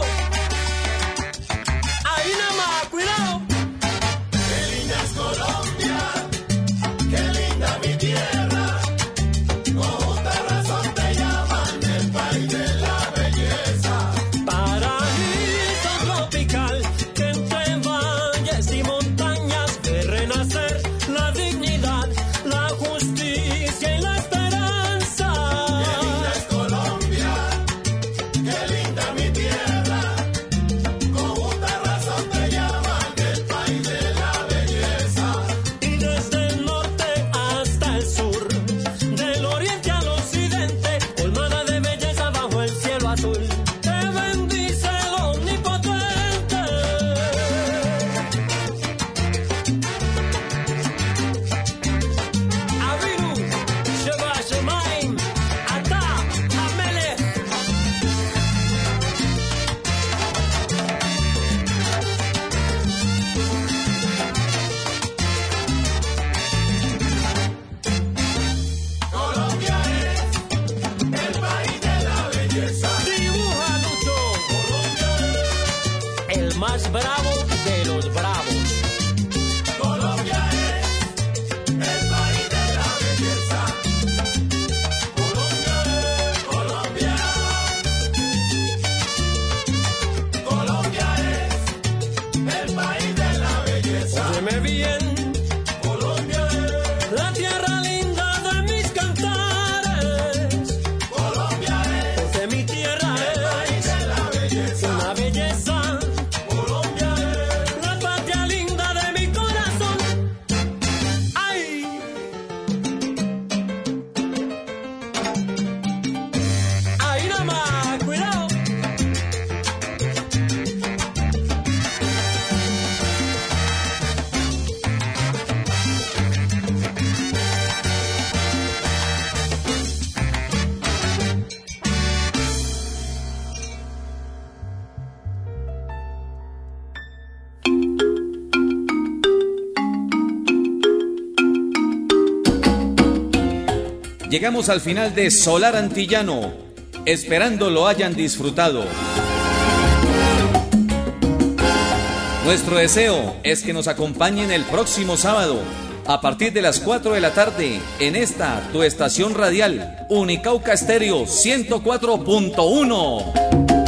ahí nada más, cuidado. Qué linda es Colombia, qué linda mi tierra, con justa razón te llaman el país de la belleza. Paraíso tropical, que entre valles y montañas ve renacer la dignidad, la justicia y la esperanza. Qué linda es Colombia, qué linda mi tierra, con justa razón te llaman el país de la belleza. Y desde el norte hasta el sur, del oriente al occidente, colmada de belleza bajo el cielo azul, te bendice el omnipotente. Aviru, Sheba Shemaim, Ata, Amelech. Colombia es el país de la belleza. Dibuja Lucho. Colombia es el más bravo de los bravos. Colombia es el país de la belleza. Colombia es Colombia. Colombia es el país de la belleza. Óyeme bien. Colombia es la tierra linda de mis cantares. Colombia es porque mi tierra es el país de la belleza. Una belleza. Colombia es la patria linda de mi corazón. ¡Ay! Ahí nada más, cuidado. Llegamos al final de Solar Antillano, esperando lo hayan disfrutado. Nuestro deseo es que nos acompañen el próximo sábado a partir de las 4 de la tarde en esta tu estación radial Unicauca Estéreo 104.1.